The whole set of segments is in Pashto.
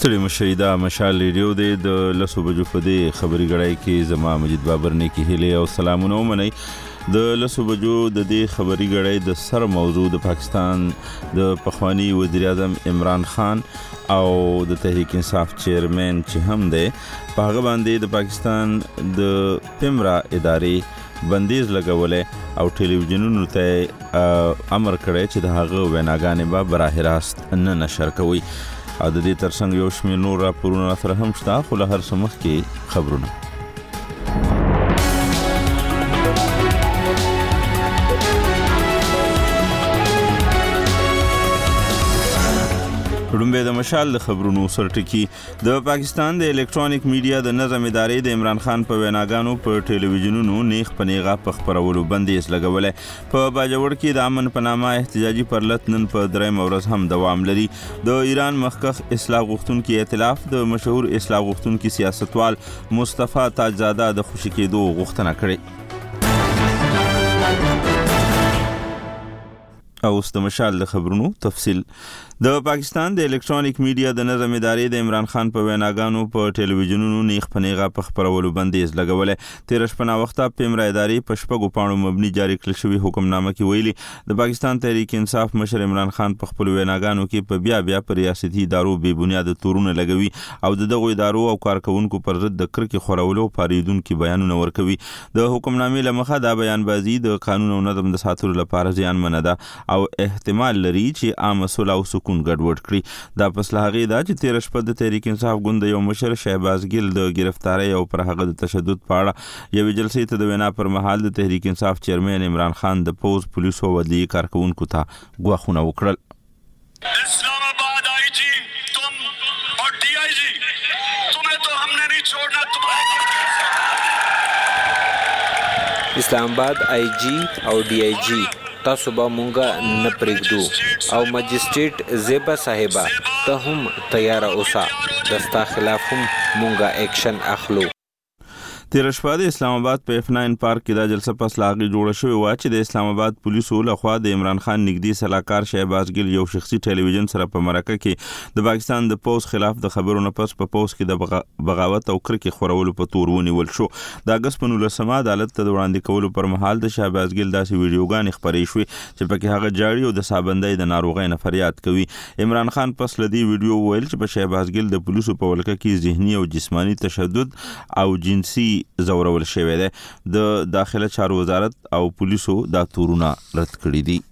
ستړي مشهیدا مشال ریډیو د لسو بجو په دې خبري غړای کې زما مجید بابر نه کې هلي او سلامونه ومني د لسو بجو د دې خبري غړای د سر موضوع د پاکستان د پخوانی وزیر اعظم عمران خان او د تحریک انصاف چیرمن چې هم دی په هغه باندې د پاکستان د پیمرا ادارې بندیز لګولې او ټلویزیونونو ته امر کړی چې د هغه ویناګانې به براه راست نه نشر کوي او د دې ترڅنګ یو شمېر نور راپورونه سره هم شته خو له هر څه مخکې خبرونه وړاندې د مشال د خبرونو سرټکی د پاکستان د الکترونیک میډیا د نظم ادارې د عمران خان په ویناګانو په ټلویزیونونو نیغ په نیغه په خبرولو بندیز لګولې په باجوړ کې د امن په نامه احتجاجي پرلط نن په درېیم ورځ هم دوام لري د ایران مخکخ اصلاح غوښتونکي ائتلاف د مشهور اصلاح غوښتونکي سیاستوال مصطفی تاجزاده د خوشي کېدو غوښتنه کړې او د مشال د خبرونو تفصیل د پاکستان د الکترونیک میډیا د نظم ادارې د عمران خان په ویناګانو په ټلویزیونونو نیغ په نیغه په خبرولو بندیز لګولې تیر شپه نا وخته پیمرا ادارې په شپږو پاڼو مبني جاری کړل شوی حکمنامه کې ویلي د پاکستان تحریک انصاف مشر عمران خان په خپل ویناګانو کې په بیا پر ریاستي ادارو بې بنیاد تورونه لګوي او دغه ادارو او کارکونکو پر ضد د کرکې خورولو پاریدونکو بیانونه ورکوي د حکمنامې لمخه دا بیان بازی د قانون او نظم د ساتلو لپاره ځانمنه ده او احتمال لري چې عام صلح او سکون ګډوډ کړي دا پس له هغې دا چې تیر شپه د تحریک انصاف ګوند یو مشر شهباز ګل د گرفتاری او پر هغه د تشدد په اړه یوې جلسې ته د وینا پر مهال د تحریک انصاف چیرمن عمران خان د پوز پولیسو او عدلیې کارکونکو ته ګواښونه وکړل اسلام آباد آئی جی تم اور ڈی آئی جی تمہیں تو ہم نے نہیں چھوڑنا اسلام آباد آئی جی او ڈی آئی جی تاسو به مونږه نه پرېږدو او مجسټریټ زیبا صاحبه ته هم تیار اوسه د ستا خلاف هم مونږه اکشن اخلو تیر شپه د اسلام آباد په F9 پارک کې دا جلسه پس لاغي جوړه شوې و چې د اسلام آباد پولیسو لخوا د عمران خان نږدې سلاکار شهباز ګل یو شخصي ټلویزیون سره په مرکه کې د پاکستان د پوز خلاف د خبرونو پس په پوز کې د بغاوت او کرکې خورولو په تور ونیول شو د اگست په 19 عدالت ته وړاندې کولو پر مهال د شهباز ګل داسې ویډیوګانې خپرې شوې چې پکې هغه جاړي او د سابندۍ د ناروغۍ نه فریاد کوي عمران خان پس لدی ویډیو ویل چې په شهباز ګل د پولیسو په ولکه کې ذهني او جسمانی تشدد او جنسي زورول شوی دی د داخله چارو وزارت او پولیسو دا تورونه رد کړی دي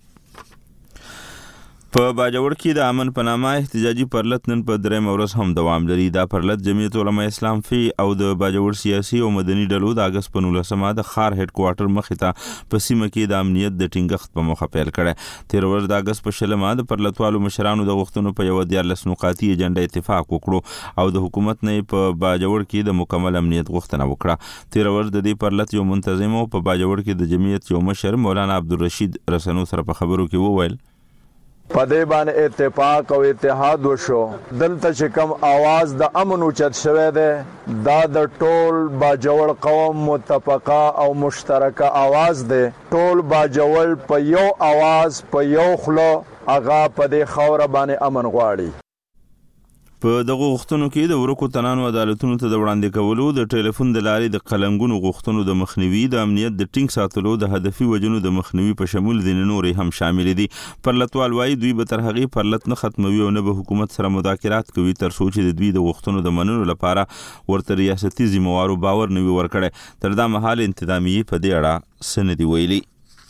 په باجوړ کې د امن په نامه احتجاجي پرلط نن په درېیم ورځ هم دوام لري دا پرلط جمعیت علماء اسلام فی او د باجوړ سیاسي او مدني ډلو د اگست په 19 د خار هډ کوارټر مخې ته په سیمه کې د امنیت د ټینګښت په موخه پیل کړي تیر ورځ د اگست په 20 د پرلطوالو مشرانو د غوښتنو په یو 14 نقاطي ایجنډا اتفاق وکړو او د حکومت نه په باجوړ کې د مکمل امنیت غوښتنه وکړه تیر ورځ د دې پرلط یو منتظم او په باجوړ کې د جمعیت یو مشر مولانا عبدالرشید رسنو سره په خبرو کې وویل پدې باندې اتفاق او اتحاد وشو دلته چې کوم आवाज د امن اوچت شوه ده دا د ټول باجوړ قوم متفقه او مشترکه आवाज ده ټول باجوړ په یو आवाज په یو خلو اغا په دې خوره باندې امن غواړي په دغه غوښتنو کې د ورکو تنانو عدالتونو ته د وړاندې کولو د ټلیفون د لارې د قلنګونو غوښتنو د مخنیوي د امنیت د ټینګ ساتلو د هدفي وجنو د مخنیوي په شمول د نورې هم شامل دي پرلطوال وايي دوی به تر هغې پرلط نه ختموي او نه به حکومت سره مذاکرات کوي تر څو چې د دوی د غوښتنو د منلو لپاره ورته ریاستي ذمهوارو باور نه وي ورکړی تر دا مهال انتظامیې په دې اړه څه نه دي ویلي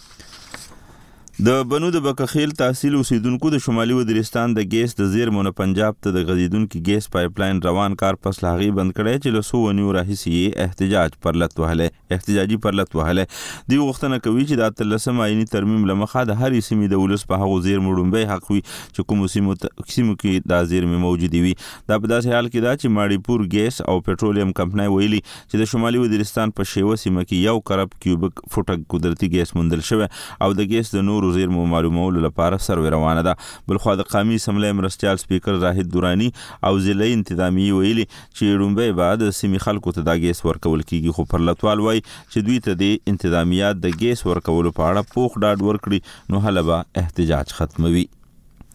د بنو د بکخیل تحصیل اوسیدونکو د شمالي وزیرستان د ګیس د زیرمو نه پنجاب ته د غځیدونکي ګیس پایپ لاین روان کار پس له هغې بند کړی چې له څو ونیو راهیسې احتجاجي پرلط وهلی دوی غوښتنه کوي چې د 18 آییني ترمیم له مخه د هرې سیمې د ولس په هغو زیرمو ړومبی حق وي چې کومو سیمو کې دا زیرمې موجودې وي دا په داسې حال کې ده چې ماړیپور ګیس او پټرولیم کمپنۍ ویلي چې د شمالي وزیرستان په شیوه سیمه کې 1 کرب کیوبک فوټه قدرتي ګیس موندل شوی او د ګیس د نورو زیرمو معلومولو لپاره سروې روانه ده بلخوا د قومي اسمبلی مرستیال سپیکر زاهد دورانی او ضلعي انتظامیې ویلي چې ړومبی به د سیمې خلکو ته دا ګیس ورکول کیږي خو پرلطوال وایي چې دوی ته د انتظامیات د ګیس ورکولو په اړه پوخ ډاډ ورکړي نو هله به احتجاج ختموي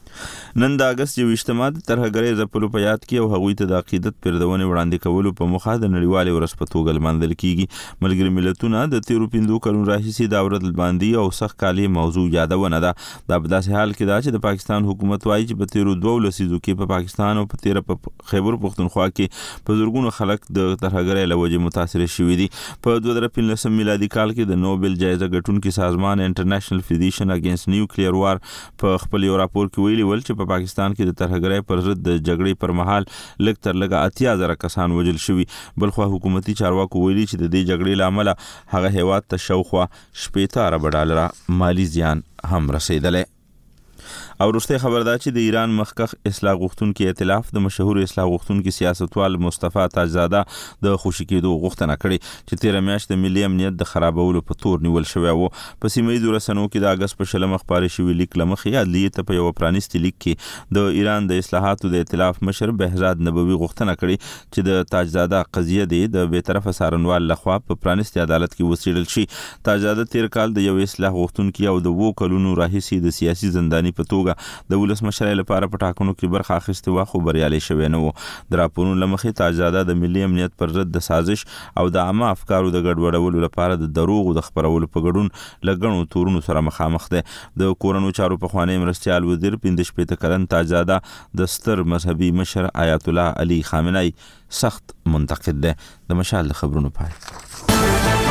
نن د اگست 28 د ترهګرۍ ځپلو په یاد کې او هغوی ته د عقیدت پردونې وړاندې کولو په موخه د نړیوالې ورځ په توګه لمانځل کیږي. ملګري ملتونه د تیرو 5 کلونو راهیسې د ورځ لمانځي او سخت کالي موضوع یادونه ده. دا په داسې حال کې ده چې د پاکستان حکومت وایي چې په تیرو 2 لسیزو کې په پاکستان او په تیر په خیبر پختونخوا کې په زورګونو خلک د ترهګرۍ له وجې متاثر شوي دي. په 2015 میلادي کال کې د نوبل جایزه ګټونکي سازمان انټرنیشنل فیډریشن اگینست نیوکلیر وار په خپل یو راپور کې ویلي ول چې په پاکستان کې د ترهګرۍ پر ضد د جګړې پر مهال لږ تر لږه 80,000 کسان وژل شوي. بلخوا حکومتي چارواکو ویلي چې د دې جګړې له امله هغه هیواد ته شاوخوا 80 ارب ډالر مالی زیان هم رسیدلی. او وروستۍ خبر ده چې د ایران مخکښ اصلاح غوښتونکي ائتلاف د مشهور اصلاح غوښتونکي سیاستوال مصطفی تاجزاده د خوشي کېدو غوښتنه کړې چې تیر میاشت د ملي امنیت د خرابولو په تور نیول شوی و. په سیمه ییزو رسنیو کې د اگست په 20 خپاره شوی لیک له مخې عدلیې ته په یو پرانیستي لیک کې د ایران د اصلاحاتو د ائتلاف مشر بهزاد نبوي غوښتنه کړې چې د تاجزاده قضیه د بیطرفه څارنوال لخوا په پرانیستي عدالت کې وڅېړل شي. تاجزاده تیر کال د یو اصلاح غوښتونکي او د 2 کلونو راهیسې د سیاسي زنداني په توګه د ولسمشر لپاره په ټاکنو کې برخه اخیستې وه خو بریالي شوی نه و. د راپورونو له مخې تاجزاده د ملي امنیت پر ضد د سازش او د عامه افکارو د ګډوډولو لپاره د دروغو د خپرولو په ګډون له ګڼو تورونو سره مخامخ دی. د کورنو چارو پخوانی مرستیال وزیر 15 کلن تاجزاده د ستر مذهبي مشر آیت الله علي خامنه‌ای سخت منتقد دی. د مشال د خبرونو پای.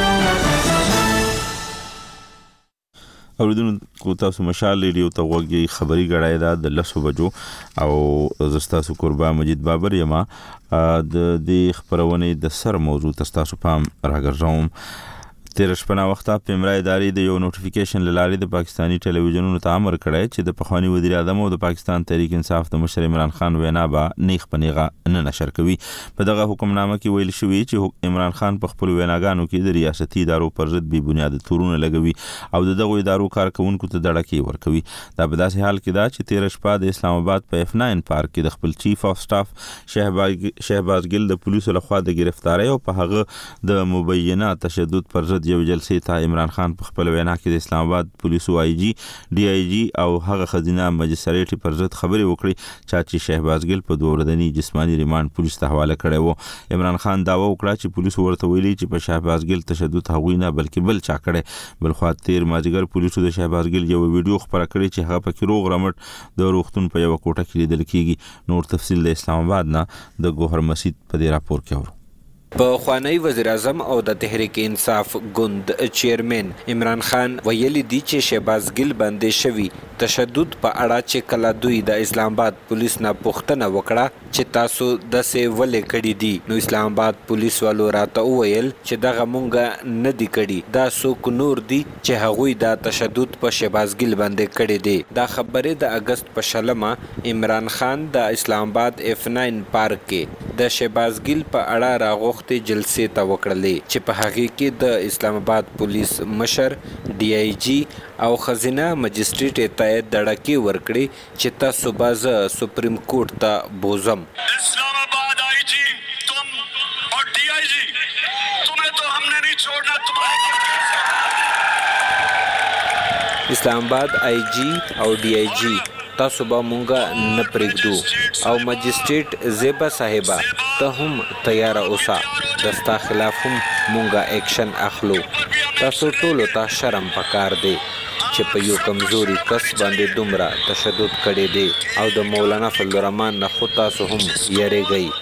اوریدونکو تاسو مشال ریډیو ته غوږی خبری غړای دا د 10 بجو او زستاسو قربا مجید بابر یما د دې خبرونه د سر موضوع تاسو پام راګرځوم. تیر شپه وخته په امرای ادارې د یو نوټیفیکیشن لاري د پاکستانی ټلویزیونونو ته امر کړی چې د پخوانی وزیر اعظم او د پاکستان تحریک انصاف د مشر عمران خان وینا به نیغ پنیغه نه نشر کوي. په دغه حکمنامه کې ویل شوی چې عمران خان په خپل ویناګانو کې د ریاستي ادارو پر ضد بې بنیاد تورونه لګوي او دغه ادارو کارکونکو ته دړکی ورکوي. دا په داسې حال کې ده چې تیر شپه د اسلام آباد په F9 پارک کې د خپل چیف اف سټاف شهباز ګل د پولیسو لخوا د گرفتاری او په هغه د مبینه تشدد پر ضد یو جلسې ته عمران خان په خپل وینا کې د اسلام آباد پولیسو DIG او هغه خزینه مجسټریټ پر ضد خبرې وکړي چې شهباز ګل په 2 ورځنی جسمانی ریماند پولیس ته حواله کړی وو. عمران خان داوا وکړه چې پولیسو ورته ویلي چې په شهباز ګل تشدد هغوی نه بلکې بل چا کړی. بلخوا تیر مازیګر پولیسو د شهباز ګل یو ویډیو خبره کړې چې هغه پکې روغ رمټ د روغتون په یو کوټه کې لیدل کیږي. نور تفصیل د اسلام آباد نه د ګوهر مسجد په دې راپور کې اورو. په خوانی وزیر اعظم او د تحریک انصاف ګوند چیرمن عمران خان ویلي دي چې شهباز ګل باندې شوی تشدد په اړه چې کله دوی د اسلام آباد پولیس نه پوښتنه وکړه چې تاسو د څه ولې کړی دي نو اسلام آباد پولیس والو راته وویل چې دغه مونږه نه دی کړی دا څوک نور دي چې هغوی دا تشدد په شهباز ګل باندې کړی دي. دا خبره د اگست په 20 عمران خان د اسلام آباد F9 پارک کې د شهباز ګل په اړه راغوښ جلسې ته وکړلې چې په هغه کې د اسلام آباد پولیس مشر DIG او خزینه مجسټریټ ته دړکی ورکړي چې تاسو باز سپریم کورټ ته بوزم. اسلام آباد IG तुम और DIG तुम्हें तो हमने नहीं छोड़ना तुम्हारे. اسلام آباد IG او DIG تاسو به مونږه نه پرېږدو او مجسټریټ زیبا صاحبہ ته هم تیار اوسه دستا خلاف هم مونږه اکشن اخلو. تاسو ټولو ته شرم پکار دی چې په یو کمزوري کس باندې دومره تشدد کړی دی او د مولانا فضل الرحمن نه خو تاسو هم یریږئ.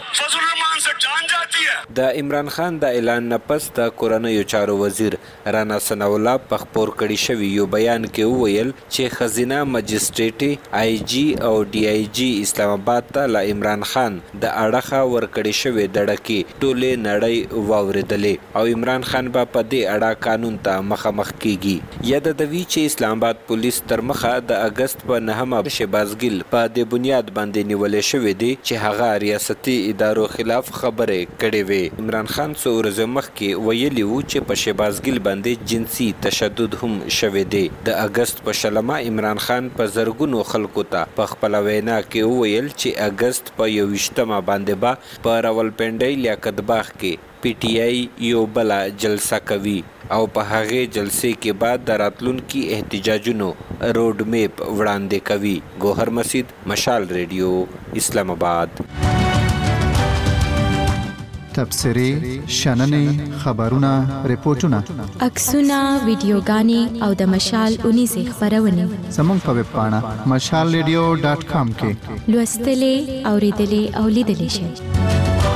د عمران خان د اعلان نه پس د کورنیو چارو وزیر رانا ثناء الله په خپور کړي شوی یو بیان کې وویل چې خزینه مجسټریټ IG او DIG اسلام آباد ته له عمران خان د اړخه ورکړي شوی دړکی ټولې نړۍ واوریدلې او عمران خان به په دې اړه قانون ته مخامخ کیږي. یاد دوی چې اسلام آباد پولیس تر مخه د اگست په 9 شهباز ګل په دې بنیاد باندې نیولې شوی دی چې هغه ریاستي ادارو خلاف خبرې کړې وې. عمران خان څو ورځې مخکې ویلي وو چې په شهباز ګل باندې جنسي تشدد هم شوی دی. د اگست په 20 عمران خان په زرګونو خلکو ته په خپل وینا کې وویل چې اگست په 21 باندې به په راولپنډۍ لیاقت باغ کې پی ټی آی یو بلا جلسه کوي او په هغه جلسې کې بعد د راتلونکي احتجاجونو روډ میپ وړاندې کوي. ګوهر مسید، مشال ریډیو، اسلام آباد. تبصرې، شننې، خبرونه، ریپورتونه، عکسونه، ویډیوګانې او د مشال 19 خبرونه زموږ په ویب پاڼه mashalradio.com کې لوستلې، اوریدلې او لیدلې شئ.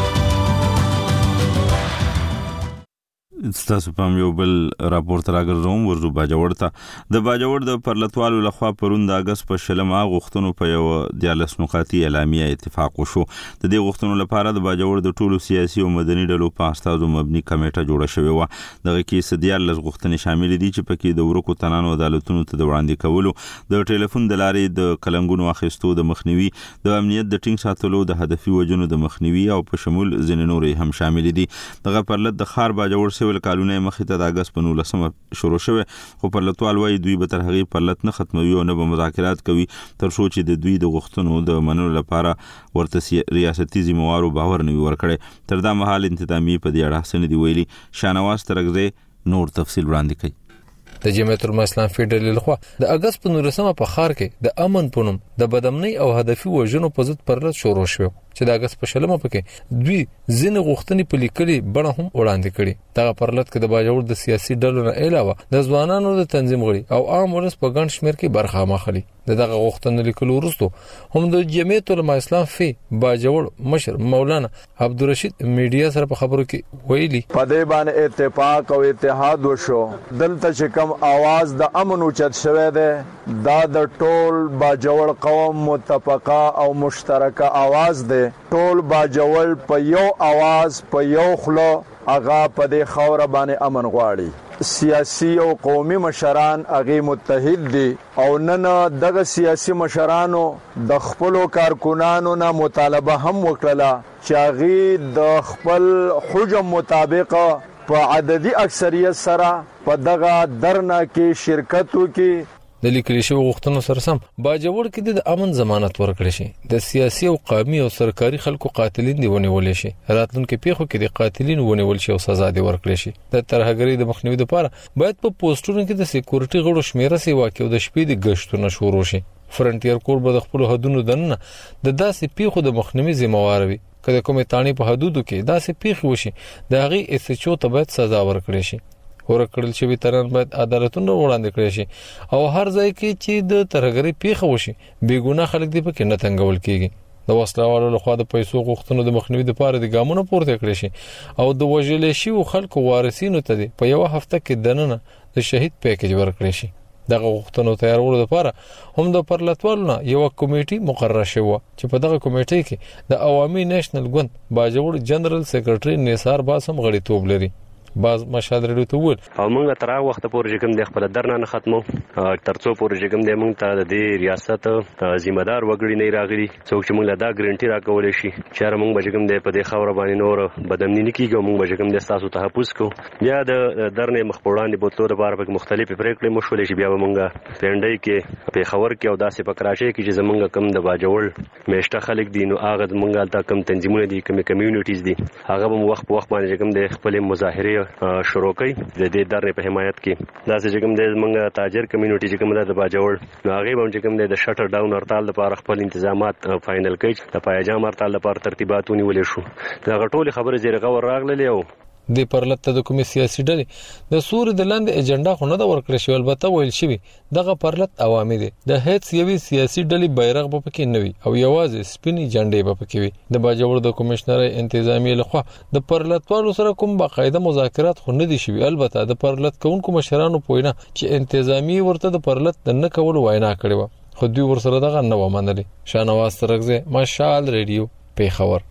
ستاسو پام یو بل راپورټ راګرځوم. ورزو باجوړ ته د باجوړ د پرلتوالو لخوا پرون د اگست په شلمه غوښتنو په یو 14 نقاطي اعلامیه اتفاق وشو. د دې غوښتنو لپاره د باجوړ د ټولو سیاسي او مدني ډلو په استازو مبني کمیټه جوړه شوې و. دغه کې 14 غوښتنې شامل دي چې پکې د ورکو تنانو عدالتونو ته د وړاندې کولو، د ټلیفون د لارې د کلنګونو اخیستو د مخنیوي، د امنیت د ټینګ ساتلو، د هدفي وجنو د مخنیوي او په شمول ځینې نورې هم شامل دي. دغه پرلت د خار باجوړ سیول کالونه مخې ته د اگست په 19 شروع شوه، خو پرلتوال وايي دوی به تر هغې پرلت نه ختموي او نه به مذاکرات کوي تر څو چې د دوی د غوښتنو د منلو لپاره ورته ریاستي ذمہوارو باور نه وي ورکړی. تر دا مهال انتظامیه په دې اړه څه نه دي ویلي. شاهنواز ترغزی نور تفصیل وړاندې کوي. د جمعیت الاسلام فدرال لخوا د اگست په 19 په خار کې د امن پونم د بدامنۍ او هدفي وژنو په ضد پرلت شروع شو چې د اگست په شلمه پکې دوی ځینې غوښتنې په لیکلي بڼه هم وړاندې کړي. دغه پرلت کې د باجوړ د سیاسي ډلو نه علاوه د ځوانانو د تنظیم غړي او عام ولس په ګڼ شمېر کې برخه اخلي. دغه غوښتنې لیکلو وروسته هم د جمعیت الاسلام فی باجوړ مشر مولانا عبدالرشید میډیا سره په خبرو کې ویلي په دې باندې اتفاق او اتحاد وشو. دلته چې کوم आवाज د امن اوچت شوه ده دا د ټول باجوړ قوم متفقه او مشترکه आवाज ده. ټول باجوړ په یو आवाज په یو خلو اغا په دې خوره باندې امن غواړي. سیاسی او قومي مشران اغه متحد دي او نن دغه سیاسی مشرانو د خپل کارکونانو نه مطالبه هم وکړه چې اغه د خپل حجم مطابق په عددي اکثریت سره په دغه درنه کې شرکت وکړي. د لیکل شوی غوښتنو سره سم باجوړ کې د امن ضمانت ورکړل شي. د سیاسي او قومي او سرکاري خلکو قاتلین دی ونیول شي. راتلونکي پیښو کې د قاتلین ونیول شي او سزا دی ورکړل شي. د ترهګری د مخنیوي لپاره باید په پوسټونو کې د سکیورټي غړو شمیره سی واقع او د شپې د غشتونو شروع شي. فرنټیر کور به د خپل حدودو دننه د داسې پیښو د مخنیوي ذمہوار وي. کله کومه تانی په حدودو کې داسې پیښ وشي د هغه اس ایچ او ته باید سزا ورکړل شي. ورکړل شوی تران باید عدالتونو وړاندې کړی شي او هر ځای کې چې د ترهګری پیښه وشي بې ګناه خلک دی پکې نه تنګول کیږي. د وسلوالو لخوا د پیسو غوښتنو د مخنیوي لپاره د ګامونو پورته کړی شي او د وژل شوی خلکو وارثینو ته په یو هفته کې دننه د شهید پیکیج ورکړی شي. دغه غوښتنو تیارولو لپاره هم د پرلتوالو یو کمیټه مقرره شوه چې په دغه کمیټه کې د عوامي نېشنل ګوند باجوړ جنرال سیکریټري نثار باسم غړیتوب لري. باز مشهد ریډیو ته ول او موږ تر هغه وخت پورې کوم د خپل درنه نه ختمو ترڅو پورې کوم د موږ ته د ریاست ذمہ دار وګړي نه راغلي څوک چې موږ له دا ګارانټي راکولې شي چې موږ به کوم د په دې خبره باندې نور بدامنی نه کیږي. موږ به کوم د تاسو تحفظ کو بیا د درنه مخبران بوتلو لپاره په مختلفې پریکړې مشولې شي. بیا به موږ پنډای کې په خبر کې او داسې په کراچۍ کې چې زمونږ کم د باجوړ میشته خلک دي نو هغه موږ ته کم تنظیمونه دي کم کمیونټیز دي هغه به وخت په وخت باندې کوم د خپل مظاهره شروع کړي د دې درنه په حمایت کې. دا چې کوم د موږ تاجر کمیونټي چې کوم د باجوړ نو هغه به چې کوم د شټر ډاون هړتال لپاره خپل انتظامات فائنل کړي. د پایجام هړتال لپاره ترتیبات ونیول شو. دا غټول خبره زیرغه ور راغله او د پرلت د کومې سیاسي ډلې د سور د لاندې اجنډا خو نه دا ورکړل شو. البته ویل شوی دغه پرلت عوامي دي د هیڅ یوې سیاسي ډلې بیرغ به پکې نه وي او یوازې سپینې جنډې به پکې وي. د باجوړ د کمشنر انتظامیه لخوا د پرلتوالو سره کوم باقاعده مذاکرات خو نه دي شوي. البته د پرلت کوونکو مشرانو پوینه چې انتظامیه ورته د پرلت د نه کول وینا کړې و خو دوی ورسره دغه نه و منلي. شاهنواز ترغزی، مشال ریډیو، پیښور.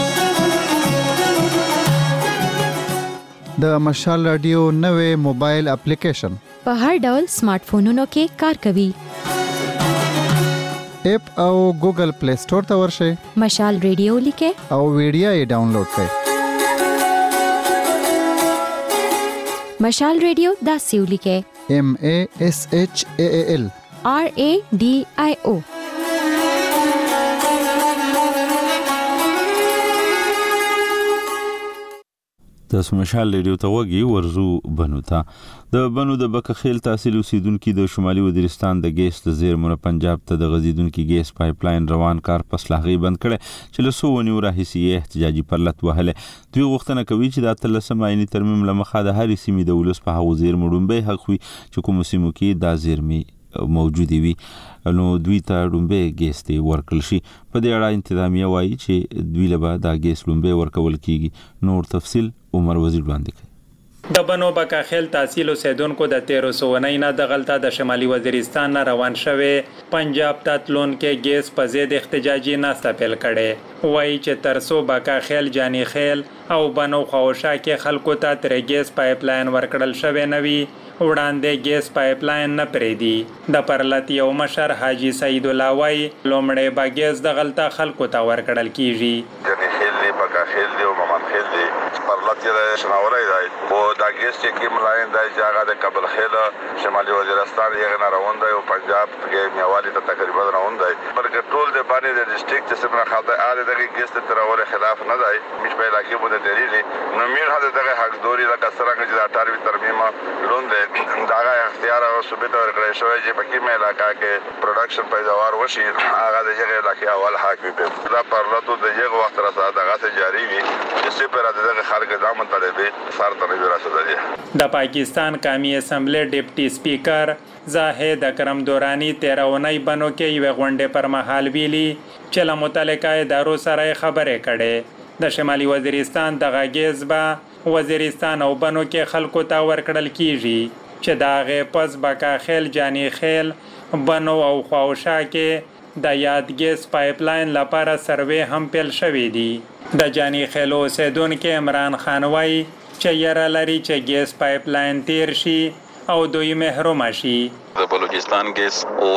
د مشال رادیو نوې موبایل اپلیکیشن په هر ډول سمارټ فونونو کې کار کوي. اپ او ګوګل پلی سٹور ته ورشئ، مشال ریډیو لیکه او ویډیو یې ډاونلوډ کړئ. مشال ریډیو دا سیو لیکه MASHAAL RADIO. تاسو مشال ریډیو ته وګي ورزو بنو ته د بنو د بکخیل تحصیل اوسیدونکو د شمالي وزیرستان د ګیس د زیرمو پنجاب ته د غزیدونکو ګیس پایپ لاین روان کار پس لاغي بند کړي چې له 100 ونیو راهیسي احتجاجي پرلط وهله دوی غوښتنه کوي چې د 13 عیني ترمیم لمخه د هرې سیمې د ولس په هغو زیرمو ډومبه حق وي چې کوم سیمو کې د زیرمي موجودي وي نو دوی ته ډومبه ګیس ته ورکل شي په دې اړه انتظامیه وایي چې دوی له دا ګیس لومبه ورکول کیږي نور تفصیل عمر وزیر باندې کوي د بنو بکاخیل تحصیل اوسیدونکو د 1309 نه د غلطه د شمالي وزیرستان نه روان شوه پنجاب ته تلون کې ګیس په ضد احتجاجي ناسته پیل کړي وایي چې ترسو بکاخیل جانی خیل او بنو خوشا کې خلکو ته تر ګیس پایپ لاین ورکړل شوی نوي وړاندې ګیس پایپ لاین نه پریدي د پرلط یو مشر حاجی سید الله وای لومړی با ګیس د غلطه خلکو ته ورکړل کیږي جانی خیل دی بکاخیل دی او ممان خیل دی پرلط یې شناورای دی او دا ګیس چې کوم لاین دی چې هغه د قبل خیل شمالي وزیرستان یې نه روان دی او پنجاب کې میوالي ته تقریبا روان دی بلکې ټول د باندې د ډیسټریکټ چې څنګه خاطر اړ دغه ګیس ته ترول خلاف نه دی مش په علاقې بده دلیل نو میر هدا دغه حق دوری لکه څنګه چې د 18 ترمیم لون دی داغه اختیار او صوبې ته ورکړی شوی چې په کومه علاقې کې پروډکشن پیداوار وشي هغه د هغه علاقې اول حق وي دا پرلطو د یو وخت را سره دغه جاری وي چې سپر د خلک د مطالبه سر ته رسیدلی د پاکستان قومي اسمبلی ډیپټي سپیکر زاهد اکرم دورانی 13 بنو کې یو غونډه پر مهال ویلي چې له متعلقه ادارو سره خبرې کړي د شمالي وزیرستان د غاګیز با وزیرستان او بنو کې خلکو ته ورکړل کیږي چې دا غي پس بکاخیل جانی خیل بنو او خوشا کې د یاد ګیس پایپ لاین لپاره سروې هم پیل شوې دي د جانی خیل اوسیدونکو عمران خان وای چې یاره لري چې ګیس پایپ لاین تیر شي او دوی محروم شي د بلوچستان ګیس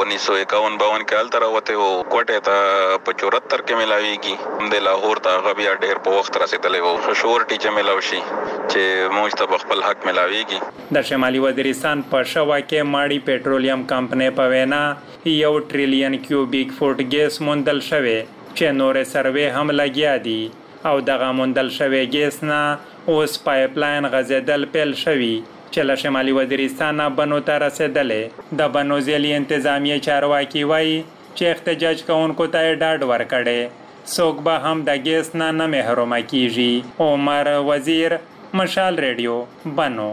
1951-52 کې التر وته او کوټه ته 74 کې ملاويږي د لاهور ته غبیا ډېر په وخت رسیدلې وو شورټي چې ملاوي شي چې موږ ته خپل حق ملاويږي د شمالي وزیرستان په شوا کې ماړي پېټرولیم کمپنۍ په وینا 1 ټریلیون کیوبیک فوټ ګیس موندل شوی چې نور سروې هم لګیا دي او دغه موندل شوی ګیس نه اوس پایپ لاین غزیدل پیل شوی چې له شمالي وزیرستان بنو ته رسیدلې د بنو ضلعي انتظامیه چارواکي وایي چې احتجاج کوونکو ته ډاډ ورکړي څوک به هم د ګیس نه محروم کیږي عمر وزیر مشال ریډیو بنو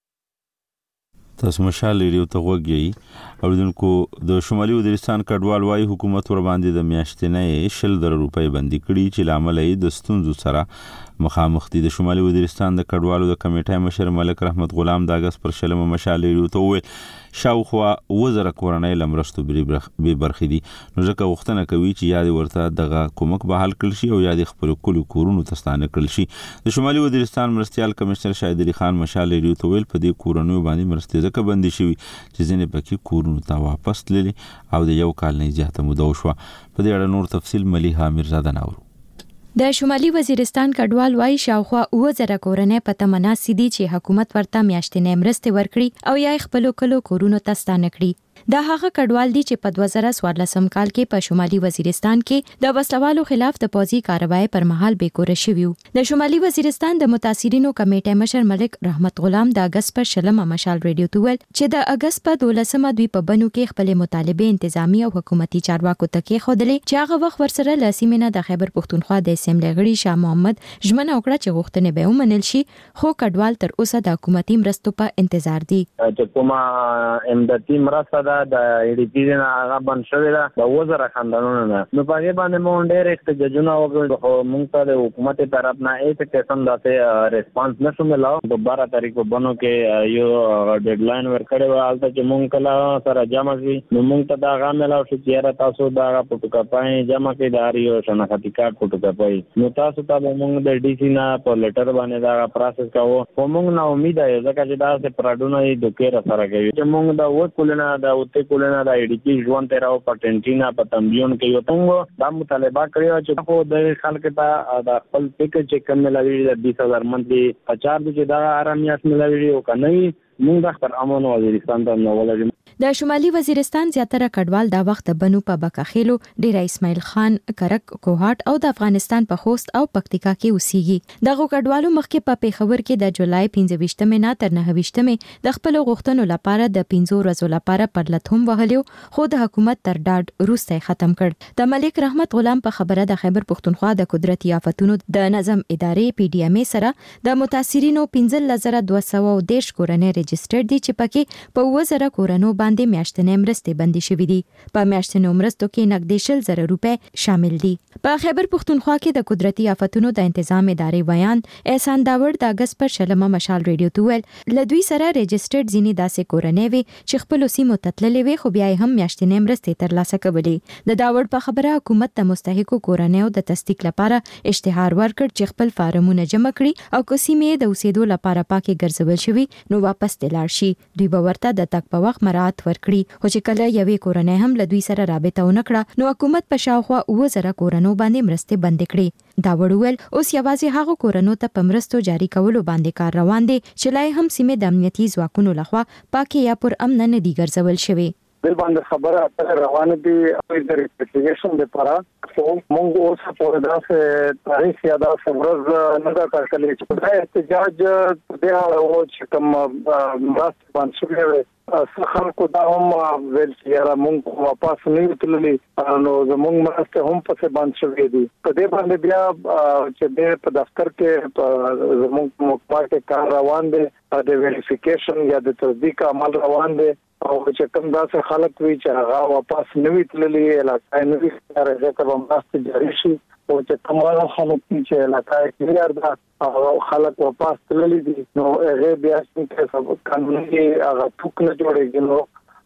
تاسو مشال ریډیو ته وګورئ اوریدونکو د شمالي وزیرستان کډوال وايي حکومت ور باندې د میاشتنې 100 روپۍ بندي کړي چې لامل یې د ستونزو سره مخامخ دي د شمالي وزیرستان د کډوالو د کمیټې مشر ملک رحمت غلام د اگست پر شلمه مشال ریډیو ته وویل شاوخوا وزره کورنۍ لمرستو به برخې دي نو ځکه وختونه کوي چې یاد ورته دغه کومک به حل کړي او یاد خپل کورونو ته ستانه کړي شي د شمالي وزیرستان مرستيال کمشنر شاهد علي خان مشال ریډیو ته ویل په دې کورونو باندې مرستې ځکه بندي شوی چې ځینې پکې کورونو ته واپس تللي او د یو کال نه زیاته موده وشوه په دې اړه نور تفصیل ملیحه میرزاده ناورو د شمالي وزیرستان کډوال وای شاوخوا 2000 کورنۍ په تمنا سيدي چې حکومت ورته میاشتنې مرستې ورکړي او یا خپل کلو کورونو ته ستانه کړي دا هغه کډوال دي چې په 2014 کال کې په شمالي وزیرستان کې د وسلوالو خلاف د پوځي کاروای پر مهال بیکور شوی د شمالي وزیرستان د متاثرینو کمیټې مشر ملک رحمت غلام د اگست پر شلمه مشال ریډیو ته ویل چې د اگست په 12مه دوی په بنو کې خپل مطالبه انتظامی او حکومتي چارواکو ته کې خودلې چې هغه وخت ورسره لاسیمنه د خیبر پښتونخوا د اسمبلی غړي شاه محمد ژمنه وکړه چې غوښتنې به ومنل شي خو کډوال تر اوسه د حکومتي مرستو په انتظار دي چې کومه امدادي مرسته د ایډیپی نه هغه بند شوی دا د وزره خاندانونو نه نو په دې باندې مونږ ډېر احتجاجونه وکړو خو مونږ ته د حکومت طرف نه هیڅ قسم داسې ریسپانس نشو ملاو په 12 تاریخ په بنو کې یو ډیډلاین ورکړی و حالت چې مونږ کله سره جمع شي نو مونږ ته دا غا ملاو چې یاره تاسو دا پټو کپای جمع کې داري او شناختی کارت پټو کپای نو تاسو ته مونږ د ډي سي نه په لټر باندې دا پروسس کاوه خو مونږ نه امید ہے ځکه چې دا څه پراډونه د کېره سره کوي چې مونږ دا وکولنه دا اوته کولنه د ایډیپی ژوند تیراو پټنټینا په تمبيون کې یو څنګه دا مطالبه کړی چې خو د خلک ته د خپل پیکج چې کم ملوي د 20000 منځي 50 چې دا آرامیاس ملوي او کني مونږ د خپل امن وزیرستان ته نو ولګم د شمالي وزیرستان زیاتره کډوال دا وخت د بنو په بکاخیلو، ډیر اسماعیل خان، کرک، کوهاټ او د افغانستان په خوست او پکتیکا کې اوسېږي. دغه کډوالو مخکې په پیښور کې د جولای 15 نه تر 9 د خپل غوښتنو لپاره د 15 ورځو لپاره پرلتهم وهلیو، خو د حکومت تر ډاډ وروسته ختم کړ. د ملک رحمت غلام په خبره د خیبر پښتونخوا د قدرتي آفتونو د نظم ادارې PDMA سره د متاثرینو 15210 کورنۍ ريجستره دي چې پکې په 1000 کورونو باندې میاشتنې مرستې بندي شوې دي. په میاشتنو مرستو کې نږدې 100,000 روپۍ شامل دي. په خیبر پښتونخوا کې د قدرتي آفتونو د تنظیم ادارې ویان احسان داور د اگست پر شلمه مشال ریډیو تویل لدوی سره ريجسترډ ځینې داسې کورنۍ وي چې خپل سیمو تتللې وي، خو بیا هم میاشتنې مرستې ترلاسه کولې. د داور په خبره حکومت د مستحقو کورنۍ د تصدیق لپاره اشتهار ورکړ چې خپل فارمونه جمع کړي او کوسیمې د اوسېدو لپاره پاکي ګرځول شوی نو واپس تلار شي. دوی به ورته د تک په وخت مراعات ورکړي، خو چې کله یوې کورنۍ هم له دوی سره رابطه ونه کړه نو حکومت په شاوخوا 1000 کورونو باندې مرستې بند کړې. دا وړول اوس یوازې هغه کورونو ته په مرستو جاری کولو باندې کار روان دي چې لای هم سیمه د امنیتي ځواکونو لخوا پاکي یا پر امن نه دي ګرځول شوی. بل باندې خبره روانه دي او د ریپلیکیشن لپاره موږ اوس په داسې تاریخ یا داسې ورځ نه دا کړل چې دا احتجاج د هغه چې کوم مرستې باندې شوی خلکو دا هم ویل چې یاره موږ واپس نه تللی نو زموږ مرسته هم په باندې شوې دي. په دې باندې بیا چې په دفتر کې زموږ محکمه کې کار روان دي، د ویریفیکیشن یا د تصدیق عمل روان دي او چې کوم داسې خلک وي چې هغه واپس نه تللی علاقه نه وي راځي ته مرسته جاری شي او چې کومه خلک چې علاقه کې لري او خلک واپس تللی دي نو هغه بیا څنګه قانوني هغه ټوک نه جوړیږي نو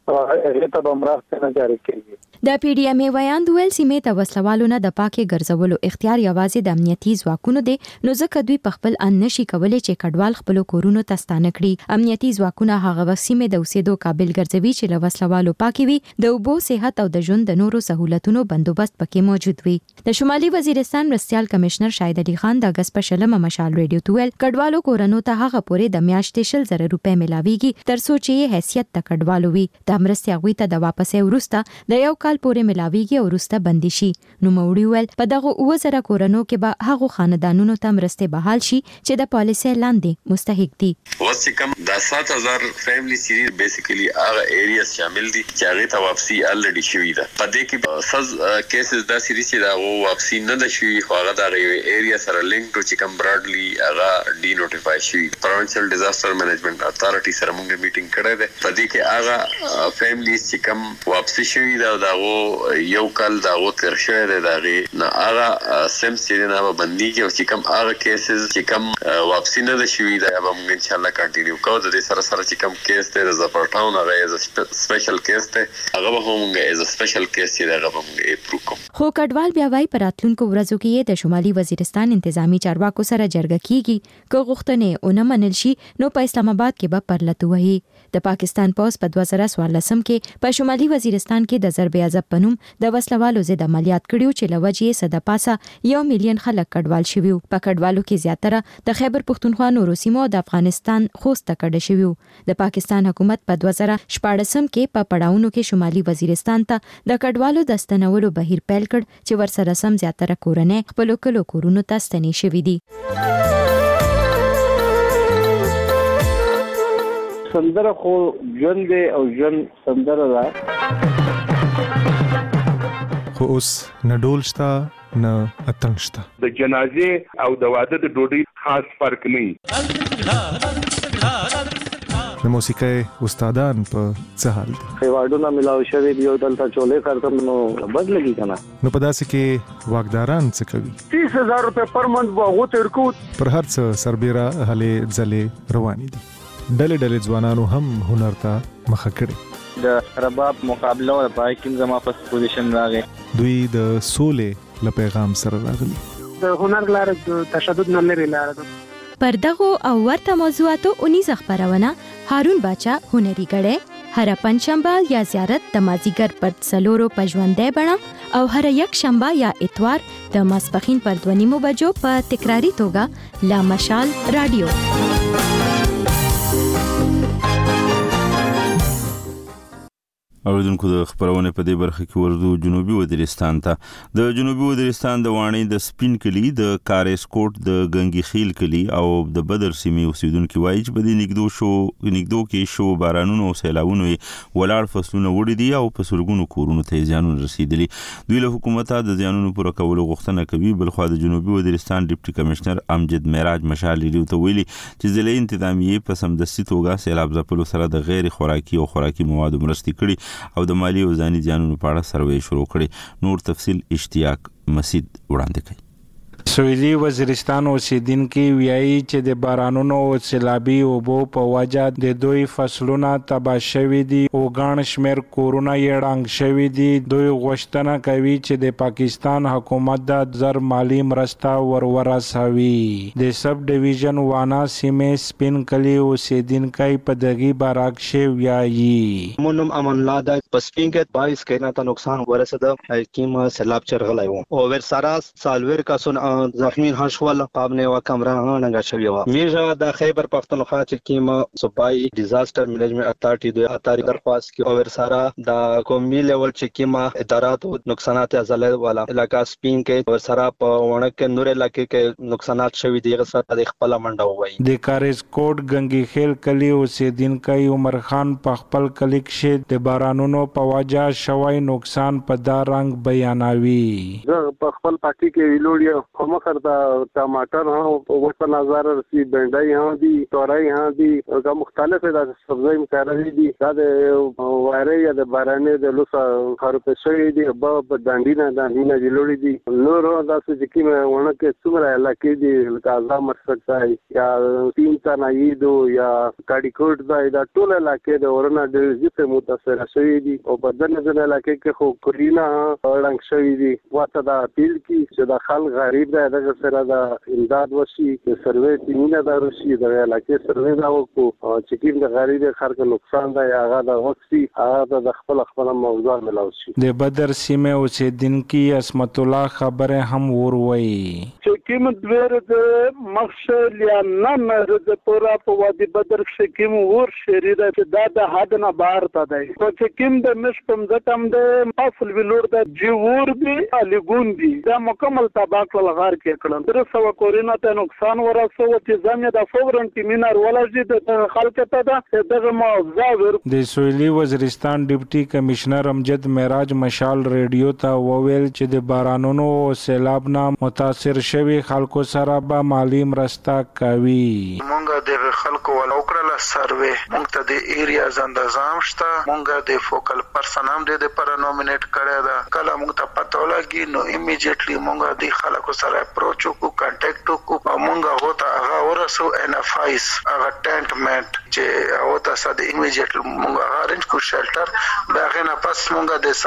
هغه ته مرسته نه جاری کیږي. د PDMA ویان دویل سیمه ته وسلوالو نه د پاکي ګرځولو اختیار یوازې د امنیتي ځواکونو دی، نو ځکه دوی په خپل ان نشي کولای چې کډوال خپل کورونو ته ستانه کړي. امنیتي ځواکونه هغه وسیمه د اوسېدو قابل ګرځوي چې له وسلوالو پاکي وي، د اوبو، صحت او د ژوند د نورو سہولتونو بندوبست پکې موجود وي. د شمالي وزیرستان مرستيال کمشنر شاهد علي خان د اگست په شلمه مشال ریډیو تویل کډوالو کورونو ته هغه پورې د میاشتې 100,000 روپۍ ملاويږي تر څو چې حیثیت د کډوالو وي. د مرستې هغوی ته د واپسې ورسته د یو کال پورې ملاويږي او ورسته بندي شي. نو موړي ول په دغه 1000 کورونو کې به هغه خاندانونو ته مرستې بحال شي چې د پالیسي لاندې مستحق دي. واسه کم د 7000 فیملی سیریز بیسیکلی هغه ایریاز شامل دي چې هغه ته واپسی الریډي شوی ده. په دې کې سز کیسز د سیریز چې دا واپسی نه ده شوی، خو هغه د ایریا سره لینک ټو چې کم براډلی هغه ډی نوټیفای شوی. پروینشل ډیزاستر مینجمنت اتھارټي سره موږ میټینګ کړی ده. په دې کې هغه فیملی چې کم واپسی شوی دا یو کال دا تر شوی دی دغه نه هغه سم چې نه باندې او چې کم هغه کیسز چې کم واپسی نه ده شوی دا به موږ ان شاء الله کنټینیو کوو. د دې سره چې کم کیس ته د زپرټاون هغه از سپیشل کیس ته هغه به موږ از سپیشل کیس چې هغه به موږ اپروو کوو. خو کډوال بیا وايي پراتلونکو ورځو کې د شمالي وزیرستان انتظامی چارواکو سره جرګه کیږي که غوښتنې اونې منل شي نو په اسلام آباد کې به پرلت وهي. د پاکستان پوز په 2014 کې په شمالي وزیرستان کې د ضرب عذاب پنوم د وسلوالو ضد عملیات کړیو چې لوجې صد پاسه 1 میلیون خلک کډوال شوي. په کډوالو کې زیاتره د خیبر پښتونخوا نورو سیمو د افغانستان خوست کډه شوي. د پاکستان حکومت په 2014 کې په پړاوونو کې شمالي وزیرستان ته د کډوالو د ستنولو بهیر پیل کړ چې ورسره سم زیاتره کورنۍ خپل کلو کورونو ته ستنې شوي دي. سندره خو ژوند دی او ژوند سندره ده، خو اوس نه ډول شته نه اتڼ شته. د جنازې او د واده د ډوډۍ خاص فرق نه. د موسیقۍ استادان په څه حال دي؟ خیواډونه ملاو شوی دی او دلته چولې کارتم نو بد لګي کنه. نو په داسې کې واګداران څه کوي؟ 30000 روپے پر منث واغو تر کو پر هر څه سربېره هلې ځلې روانې دي. ډلې ډلې ځوانانو هم هنر ته مخه کړي. د رباب مقابله او پای کې زما په پوزیشن راغی. دوی د سولې له پیغام سره راغلي. د هنر لار د تشدد نه لري لار ده. پر دغه او ورته موضوعاتو 19 خبرونه هارون باچا هنري غړې هر پنځشنبه یا زیارت د مازیګر پر څلورو پژوندې بڼه او هر یک شنبه یا اتوار د ماسپخین پر 2:30 بجو په تکراری توګه لا مشال رادیو. اوریدونکو د خبرونه په دې برخه کې ورځو جنوبي وزیرستان ته د جنوبي وزیرستان د وانی د سپین کلی د کاریسکوټ د غنګي خیل کلی او د بدر سیمې اوسیدونکو وایي چې په دې نګدو کې شو بارانونو او سیلاوونو ولاړ فصلونه وړي دي او په سرګونو کورونو ته زیانونه رسیدلي. دوی له حکومت د زیانونو پوره کولو غوښتنه کوي. بلخو د جنوبي وزیرستان ډیپټي کمشنر امجد معراج مشال لیدو ته ویلي چې ضلعي انتظامیه په سمدستي توګه سیلاب ځپلو سره د غیر خوراکي او خوراکي موادو مرستې کړي او د مالی او ځاني زیانونو په اړه سروې شروع کړي. نور تفصیل اشتیاق مسید وړاندې کوي. سویلي وزیرستان اوسیدونکو ویایي چې د بارانونو او سیلابي اوبو په وجه د دوی فصلونه تباه شوي دي او ګڼ شمېر کورونه یې ړنګ شوي دي. دوی غوښتنه کوي چې د پاکستان حکومت د زر مالی مرسته ورسوي. د سب ډیویژن وانا سیمې سپین کلی اوسیدونکو په دغه بارکښ ویایي مونم امن الله د پسپین کې 22 کینا ته نقصان ورسېد. حکیم سیلاب چرغلای وو او ور سارا سالور کا سن زخمی هشوال پابنه و کمره ننګا شوی و. میجا د خیبر پختونخوا چې کیما صوبای ډیزاستر مینجمنت اتارټي د اتاري درخواست کی اور سارا د قومي لیول چې کیما ادارات نقصانات ازله والا علاقہ سپین کې اور سارا په ونک نور علاقې کې نقصانات شوی دی. غسر د خپل منډه وای د کاریز کوټ غنګي خیل کلی اوسیدونکو عمر خان په خپل کلیک شه د بارانونو په وجه شوی نقصان په دا رنگ بیانوي. په خپل پاټي کې ویلوړي مخر دا ټماټر ها او وطن نظر رسی بنډای ها دي تورای ها دي او مختلف د سبزی مکرري دي دا د وایره یا د بارانه د لوسا خرپشي دي په دانډینا جوړې دي. نور دا چې کیمه ونه کې څومره علاقې دي کازا مرسکای یا تین تا نایدو یا کاډیکوټ دا ټول علاقې د ورنه د ځکه متاثر شوی دي او په دغه علاقې کې خو کورینا رنګ شوی دي. واته دا پیل کی چې د خلک غریب دغه سره د امداد وشي سروې تیمونه دا رشي د علاقې سروې دا وکړو چې کوم د غریب خلک نقصان دی هغه د وقفي هغه د خپل موضوع ملاو شي. د بدر سیمه اوسیدونکو اسمت الله خبره هم وروي چې کوم دویر د مخشل یا نه د پورا په وادي بدر کې کوم ور شریده چې دا د حد نه بهر تا دی چې کوم د مش په ځکم د فصل ویلور د جوور دی الګون دی دا مکمل تباہ کړل غار کې کړل. درسو کورینا ته نقصان ورسو چې زمي د فورنټی مینر ولجی د خلک ته دغه موضوع د سویلي وزیرستان ډیپټي کمشنر امجد معراج مشال ریډیو ته وویل چې د بارانونو او سیلاب نه متاثر شوی خلکو سره به مالی مرسته کوي. مونږ د خلکو ولوکړل سروې مونږ ته د ایریا اندازام شته مونږ د فوکل پرسن هم د پر نومینیټ کړی دا کله مونږ ته پته ولګي نو ایمیډیټلی مونږ د خلکو سره اپروچ کو کانټیکټ کو مونږه هوتا هغه ورسو ان افایس هغه ټینټمنت چې هوتا سره ایمیډیټلی مونږه ارنج کو شیلټر باغه نه پس مونږه د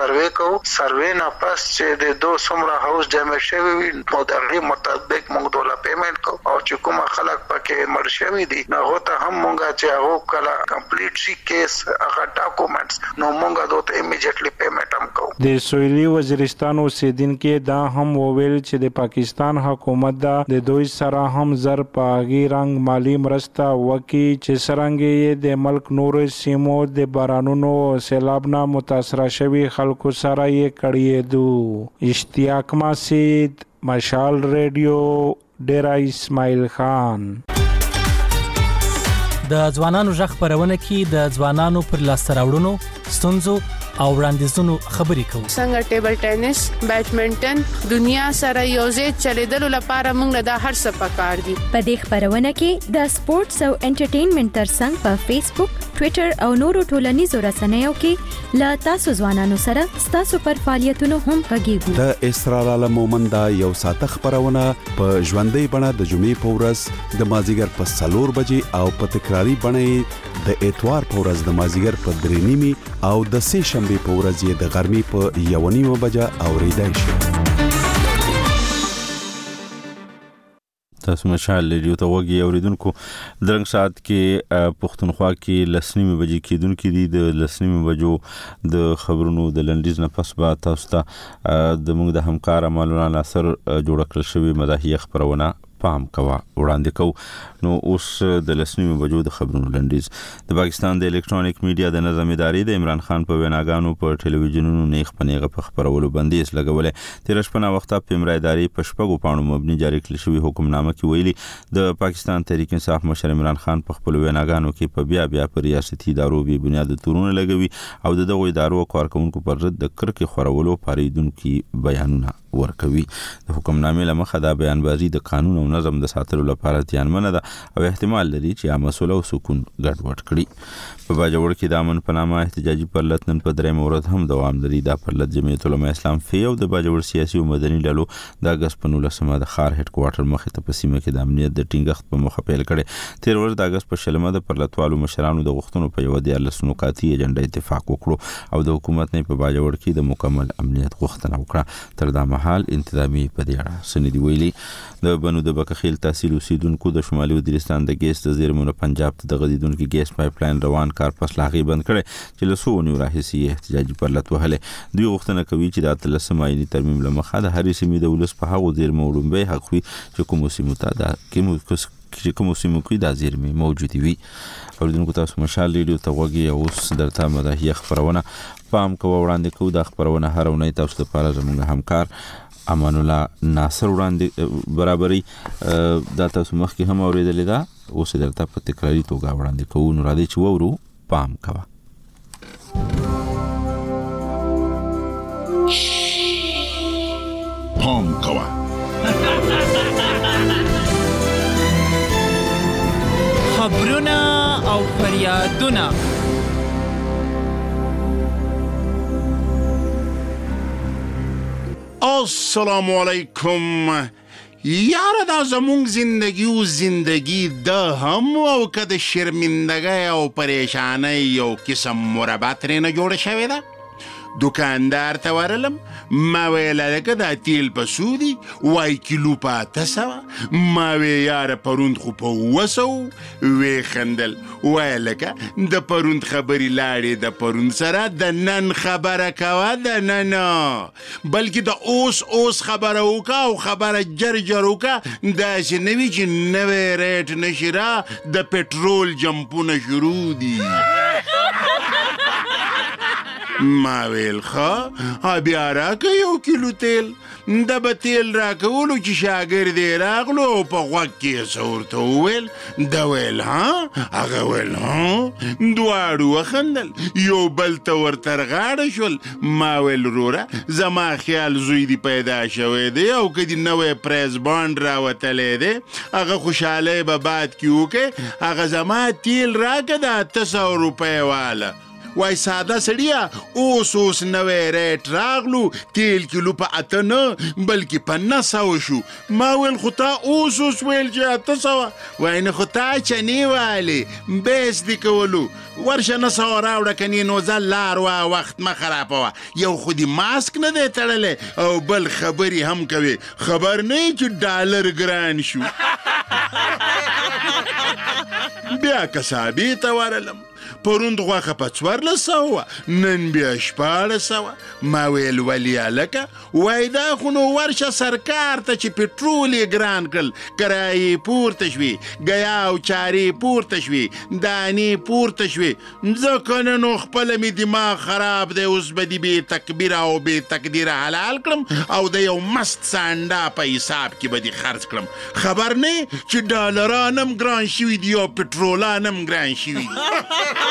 سروې نه پس چې د دو سمره هاوس ډیمیج شوی وي نو دغه مطابق مونږ دوله پیمنٹ کو او چې کوم خلک پکې مړ شوی دي نو هوتا هم مونږه چې هغه کله کمپلیټ شي کیس هغه ډاکومېنټس نو مونږه دوته ایمیډیټلی پیمنٹ هم کو. د سویلي وزیرستان اوسیدونکو دا هم وویل چې د پاکستان حکومت د دوی سره هم زر پاغي رنگ مالی مرسته وکي چې سرنګي د ملک نور سیمو د بارانونو سیلاب نه متاثر شوی خلکو سره یې کړی دو. اشتیاق مسید مشال ریډیو ډیرا اسماعیل خان. د ځوانانو ژغ خبرونه کې د ځوانانو پر لاس راوړنو ستونزو او وړاندیزونو خبرې کوو. څنګه ټیبل ټینس بیډمنټن دنیا سره یوځای چلیدلو لپاره موږ د هر څه پکار دي. په دې خبرونه کې د سپورتس او انټرټینمنټ ترڅنګ په فیسبوک ټوئیټر او نورو ټولنیزو رسنیو کې لا تاسو ځوانانو سره تاسو پر فعالیتونو هم غږیږو. د اسرار عالم مومند یو ساته خبرونه په ژوندۍ بڼه د جمعې په ورځ د مازیګر په 4 بجې او په تکراری بڼه د اتوار په ورځ د مازیګر په 3:30 او د سه شنبه په ورځ یې د غرمې په 1:30 بجې اوریدای شي. تاسو مشال ریډیو ته وګورئ اوریدونکو درنګ سات کې پښتونخوا کې لسنیمه بجې کېدونکې دي. د لسنیمه بجو د خبرونو د لنډیز نه پس به تاسو ته د موږ د همکار مولانا ناصر جوړ کړل شوی مداحیه خبرونه پام کوا وړاندې کو. نو اوس د لسنیمو بجو د خبرونو لنډیز. د پاکستان د الکترونیک میډیا د نظم ادارې د عمران خان په ویناګانو په ټلویزیونونو نیغ پنیغه په خبرولو بندیز لګولې. تیر شپه نا وخت په عمران ادارې په شپږو پاڼو مبني جاری کړل شوی حکمنامه کې ویلي د پاکستان تحریک انصاف مشر عمران خان په خپل ویناګانو کې په بیا پر ریاستي ادارو به بنیاد تورونه لګوي او دغه ادارو کارکونکو پر ضد د کرکې خورولو پاریدونکو بیانونه ورکوي. د حکمنامې لمخه دا بیانبازي د قانون او نظم د ساتلو لپاره تیانمنه ده او احتمال لري چې عامه سوله او سکون ګډوډ کړي. په باجوړ کې د امن په نامه احتجاجي پرلط نن په درېم ورځ هم دوام لري. دا پرلط جمعیت العلماء اسلام فی او د باجوړ سیاسي او مدني ډلو د اگست په 19 د خار هډ کوارټر مخې ته په سیمه کې د امنیت د ټینګښت په مخه پیل کړي. تیر ورځ د اگست په شلمه د پرلطوالو مشرانو د غوښتنو په یو د لسنوکاتي ایجنډا اتفاق وکړو او د حکومت نه په باجوړ کې د مکمل امنیت غوښتنه وکړه. تر دا مهال انتظامی په دې اړه سندې ویلي. د بنو د بکخیل تحصیل اوسیدونکو د شمالي وزیرستان د ګیس د زیرمونو پنجاب ته د غځیدونکو ګیس پایپ لاین روان کار پس لاغي بند کړي چې له سونیو راهیسي احتجاجي پرلط وهله. دوی غوښتنه کوي چې د 13 آئینی ترمیم لمخه د هرې سیمې د ولس په هغو زیرمو وړاندې حق وي چې کوم سیمو ته د کوم سیمو کې د زیرمې موجودي وي. اوریدونکو تاسو مشال ریډیو ته غوږی اوس درته مداهیه خبرونه پام کوو وړاندې کوو. د خبرونه هر ونی تاسو لپاره زموږ همکار امان الله ناصر وړاندې برابرۍ دا تاسو مخکې هم اوریدلې ده. اوس درته په تکراری توګه وړاندې کوو. نو راځي چې وورو پام کوه. پام کوه خبرونه او فریادونه السلام علیکم. یاره دا زمونږ زندگی ده هم او که د شرمندګۍ او پریشانۍ یو قسم مربع ترېنه جوړه شوې ده. دکاندار ته ورلم ما ویل لکه دا تیل په څو دي؟ وای کیلو په 800. ما وی یاره پروند خو په 200. وی خندل وای لکه د پروند خبرې لاړې د پروند سره د نن خبره کوه د نن بلکې د اوس خبره وکړه او خبره جر وکړه. داسې نه وي چې نوی ریټ نشي را د پټرول جمپونه شروع دي. ما ویل ښه بیا راکه 1 کیلو تیل. د به تیل راکولو چې شاګرد یې راغلو او په غوږ کې یې څه ورته وویل. ده ویل هغه ویل دواړو وخندل یو بل ته ورته غاړه شول. ما ویل وروره زما خیال زوی دی پیدا شوی دی او که دی نوی پریز باند راوتلی دی هغه خوشحالی به بعد کې وکړي. هغه زما تیل راکه د 800 روپۍ واله. وای ساده سړیا اوس نوی ریټ راغلو تیل کیلو په 8 نه بلکې په 900 شو. ما ویل خو تا اوس ویل چې 800. وای نه خو تا چنې والی بیس دی کولو. ورشه 900 راوړه کنی نو ځل لار وا وخت ما خرابوه. یو خو دی ماسک نه دی تړلی او بل خبرې هم کوي. خبر نه چې ډالر ګران شو. بیا کسابی ته ورلم پروند غوښه په 1400 نن بیا 1400. ما ویل ولې هلکه وای دا خو نو ورشه سرکار ته چې پټرول یې ګران کړل. کرایې پورته شوې ګیا او چارې پورته شوې دانې پورته شوې. ځکه نه نو خپله مې دماغ خراب دی. اوس به دې بې تکبیره او بې تقدیره حلال کړم او د یو مست سانډا په حساب کې به دې خرڅ کړم. خبر نه چې ډالران هم ګران شوي دي او پټرولان هم ګران شوي دي.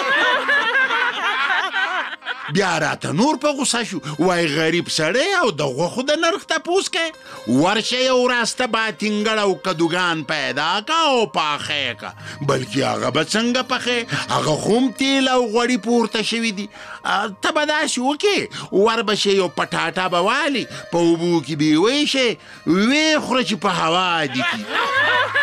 بیا راته نور په غوسه شو. وای غریب سړی او د غوښو د نرخ تپوس کوې. ورشه یو راسته باتینګړ او کدوګان پیدا کا او پاخې کا. بلکې هغه به څنګه پخې؟ هغه خو هم تیل او غوړي پورته شوي دي. ته به داسې وکې ور به شې یو پټاټا به والي په اوبو کې به یې ویشې ویې خوره چې په هوا دي کې.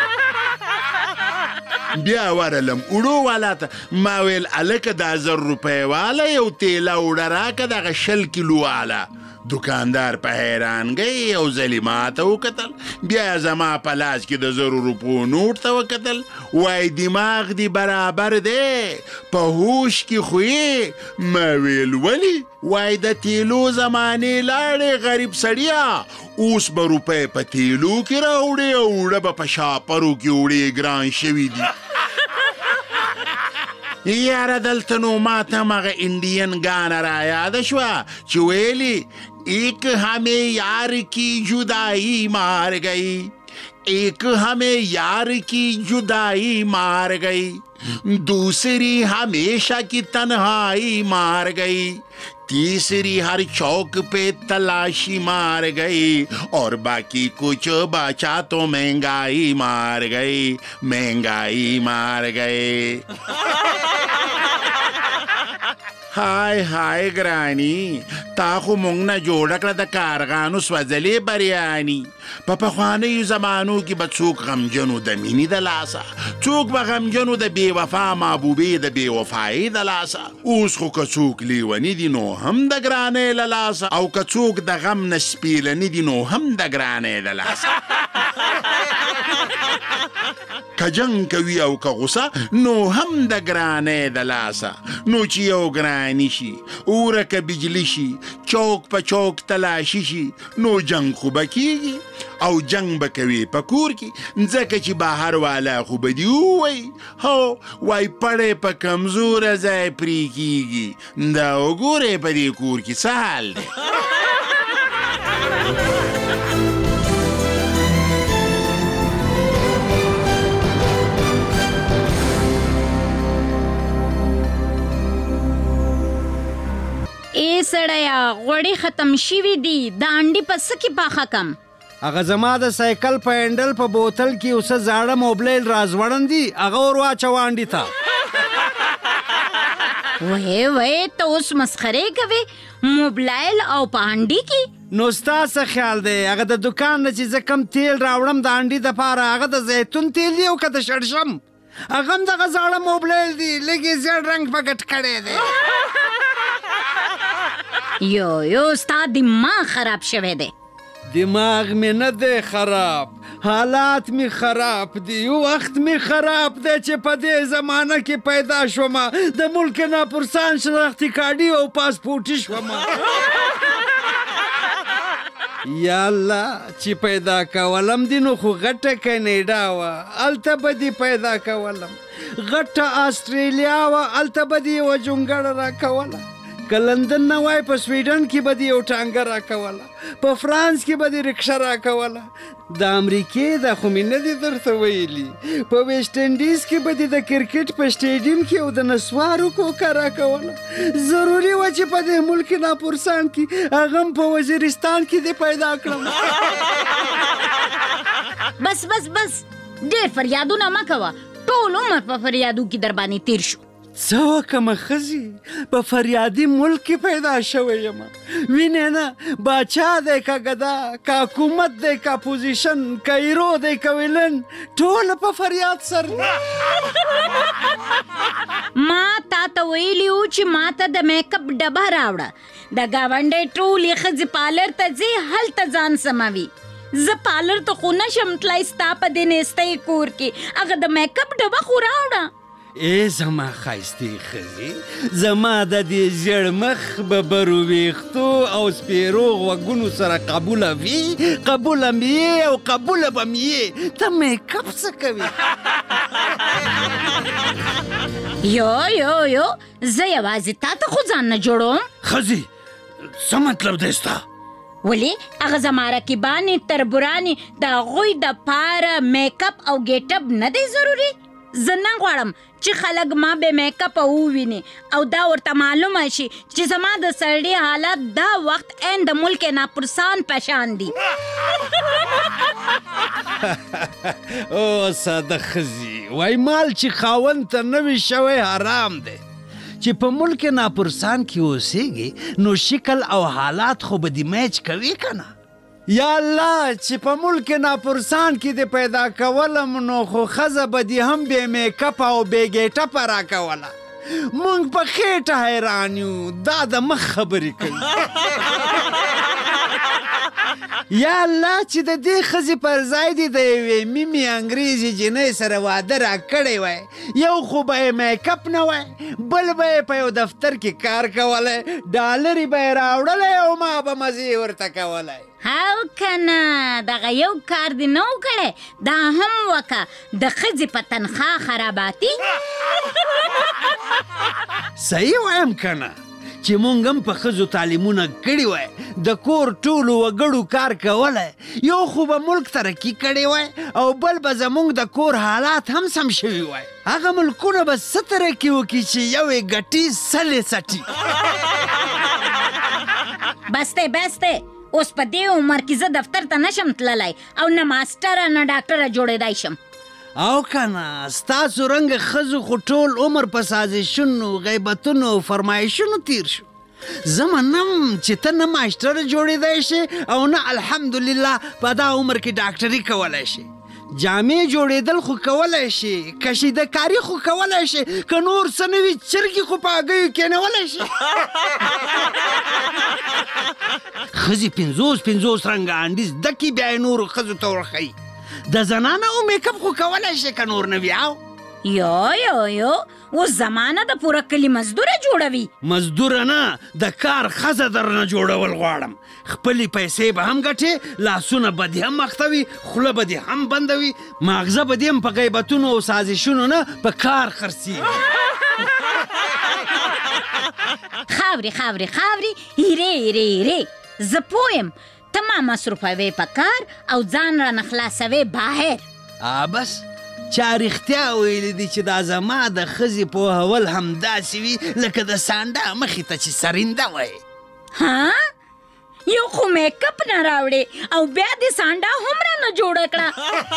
بیا ورلم اړو والا ته ما ویل الکه دا 1000 روپۍ والا یو تیله وړه راکه دغه 20 کیلو والا. دکاندار په حیرانګۍ یو ځلې ما ته وکتل، بیا زما په لاس کې د 100 روپو نوټ ته وکتل، وای دماغ دی برابر دی، په هوش کې خو یې. ما ویل ولې؟ وای د تیلو زمانې لاړې غریب سړیا، اوس به روپۍ په تیلو کې راوړې او اوړه به په شاپرو کې وړې، ګران شوي دي. یاره دلته نو ما ته مغه انډین ګانه را یاده شوه چې ویلي ایک हमें यार की जुदाई मार गई, एक हमें यार की जुदाई मार गई, दूसरी हमेशा की तन्हाई मार गई, तीसरी हर चौक पे तलाशी मार गई, और बाकी कुछ बचा तो महंगाई मार गई, महंगाई मार गई. हाय हाय ګرانی، تا خو مونږ نه جوړه کړه د کارغانو سوځلې بریاني. په پخوانیو زمانو کې به څوک غمجنو د مینې د لاسه، څوک به غمجنو د بې وفا محبوبې د بې وفایۍ د لاسه. اوس خو که څوک لیوني دي نو هم د ګرانۍ له لاسه، او که څوک د غم نه سپیلني دي نو هم د ګرانۍ د لاسه. که جنگ کوي او که غصه نو هم د ګرانۍ د لاسه. نو چې یو ګراني شي، اوره که بجلی شي، چوک په چوک تلاشي شي، نو جنگ خو به کېږي او جنگ به کوي په کور کې، ځکه چې بهر والا خو به دي ووایي هو وای پړی په کمزوره ځای پرې کېږي. دا وګورئ په دې کور کې څه حال دی. ای سړیا غوړي ختم شوي دي، د انډي په څه کې پاخه کم؟ هغه زما د سایکل په هینډل په بوتل کې اوسه زاړه موبایل رازوړن دي، هغه ور واچوه انډي ته. وای ته اوس مسخرې کوې؟ موبایل او په انډي کې؟ نو ستا څه خیال دی هغه د دکان نه چې زه کم تیل راوړم د انډي دپاره، هغه د زیتون تیل دی او که د شړشم؟ هغه هم دغه زاړه موبایل دی، لږ یې زیړ رنګ په ګټ کړی دی. یو ستا دماغ خراب شوی دی. دماغ می نه دی خراب، حالات می خراب دی. وخت می خراب دی چې په دې زمانه کې پیدا شوم، د ملک ناپرسان شناختی کارډي او پاسپورټي شوم. یا الله چې پیدا کولم دي نو خو غټه کینیډا وه، هلته به دې پیدا کولم. غټه آسټریلیا وه، هلته به دې یوه جونګړه راکوله. که لندن نه وای په سویډن کې به دې یو ټانګه راکوله، په فرانس کې به دې رکشه راکوله. د امریکې دا خو مې نه دي درته ویلي، په ویسټ انډیز کې به دې د کرکټ په سټیډیم کې یو د نسوارو کوکه راکوله. ضروري وه چې په دې ملک ناپرسان کې هغه هم په وزیرستان کې دې پیدا کړم. بس بس بس ډېر فریادونه مه کوه، ټول عمر په فریادو کې در باندې تیر شو. څه وکمه ښځې، په فریادي ملک کې پیدا شوی یم. وینې نه باچا دی که ګدا، که حکومت دی که اپوزیشن، که هیرو دی که ویلن، ټوله په فریاد سر دی. ما تا ته ویلي وو چې ما ته د میک اپ ډبه راوړه. د ګاونډۍ ټولې ښځې پالر ته ځي، هلته ځان سموي. زه پالر ته خو نشم تللی، ستا په دې نیستۍ کور کې هغه د میک اپ ډبه خو راوړه. ای زما ښایستې ښځې، زما د دې زیړ مخ، ببرو ویښتو او سپیرو غوږونو سره قبوله وي، قبوله مې یې او قبوله به مې یې. ته میک اپ څه کوې؟ یو زه یوازې تا ته خو ځان نه جوړوم. ښځې څه مطلب دی ستا؟ ولې هغه زما رقیبانې تربورانې د هغوی دپاره میک اپ او ګیټ اپ نه دی ضروري؟ زه نه غواړم چې خلک ما بې میک اپ وویني او دا ورته معلومه شي چې زما د سړي حالت دا وخت عین د ملک ناپرسان په شان دي. او ساده ښځې، وای مال چې خاوند ته نه وي شوی حرام دی. چې په ملک ناپرسان کې اوسېږي نو شکل او حالات خو به دې میچ کوي که نه؟ یا الله چې په ملک ناپرسان کې دې پیدا کولم نو خو ښځه به دې هم بې میک اپ او بې ګیټ اپه راکوله. مونږ په خېټه حیران یو دا د مخ خبرې کوي یا الله چې د دې ښځې پر ځای دې د یوې میمې انګریزي جنۍ سره واده راکړی وای یو خو به یې میک اپ نه وای بل به یې په یو دفتر کې کار کولی ډالرې به یې راوړلی او ما به مزې ورته کولی هاو کنه دغه یو کار دی نه و کړی دا هم وکه د ښځې په تنخواه خراباتي صحیح وایم کنه چې مونږ هم په ښځو تعلیمونه کړي وای د کور ټولو وګړو کار کولی یو خو به ملک ترقي کړی وای او بل به زمونږ د کور حالات هم سم شوي وای هغه ملکونه به څه ترقي وکړي چې یو یې ګټي سلې څټي بس دی اوس په دې عمر کې زه دفتر ته نشم تللی او نه ماسټره نه ډاکټره جوړېدای شم او کنه ستاسو رنګ ښځو خو ټول عمر په سازشونو غیبتونو فرمایشونو تیر شو زه منم چې ته نه ماسټره جوړېدای شي او نه الحمدلله په دا عمر کې ډاکټري کولی شي جامې جوړېدل خو کولی شي کشیدهکاري خو کولی شي که نور څه نه وي چرګې خو په هګیو کېنولی شي ښځې 50 رنګه انډي زده کړي بیا یې نورو ښځو ته ورښیي د زنانه او میک اپ خو کولی شي که نور نه وي یو اوس زمانه د پوره کلي مزدوره جوړوي مزدوره نه د کار ښځه درنه جوړول غواړم خپلې پیسې به هم ګټې لاسونه به دې هم مختوي خوله به دې هم بندوي ماغزه به دې هم په غیبتونو او سازشونو نه په کار خرڅېږي خاورې هیرې زه پوه یم ته ما مصروفوې په کار او ځان رانه خلاصوې بهر بس چا رښتیا ویلي دي چې دا زما د ښځې پوهول همداسې وي لکه د سانډا مخې ته چې سرینده وای ها یو خو میک اپ نه راوړې او بیا دې سانډا هم رانه جوړه کړه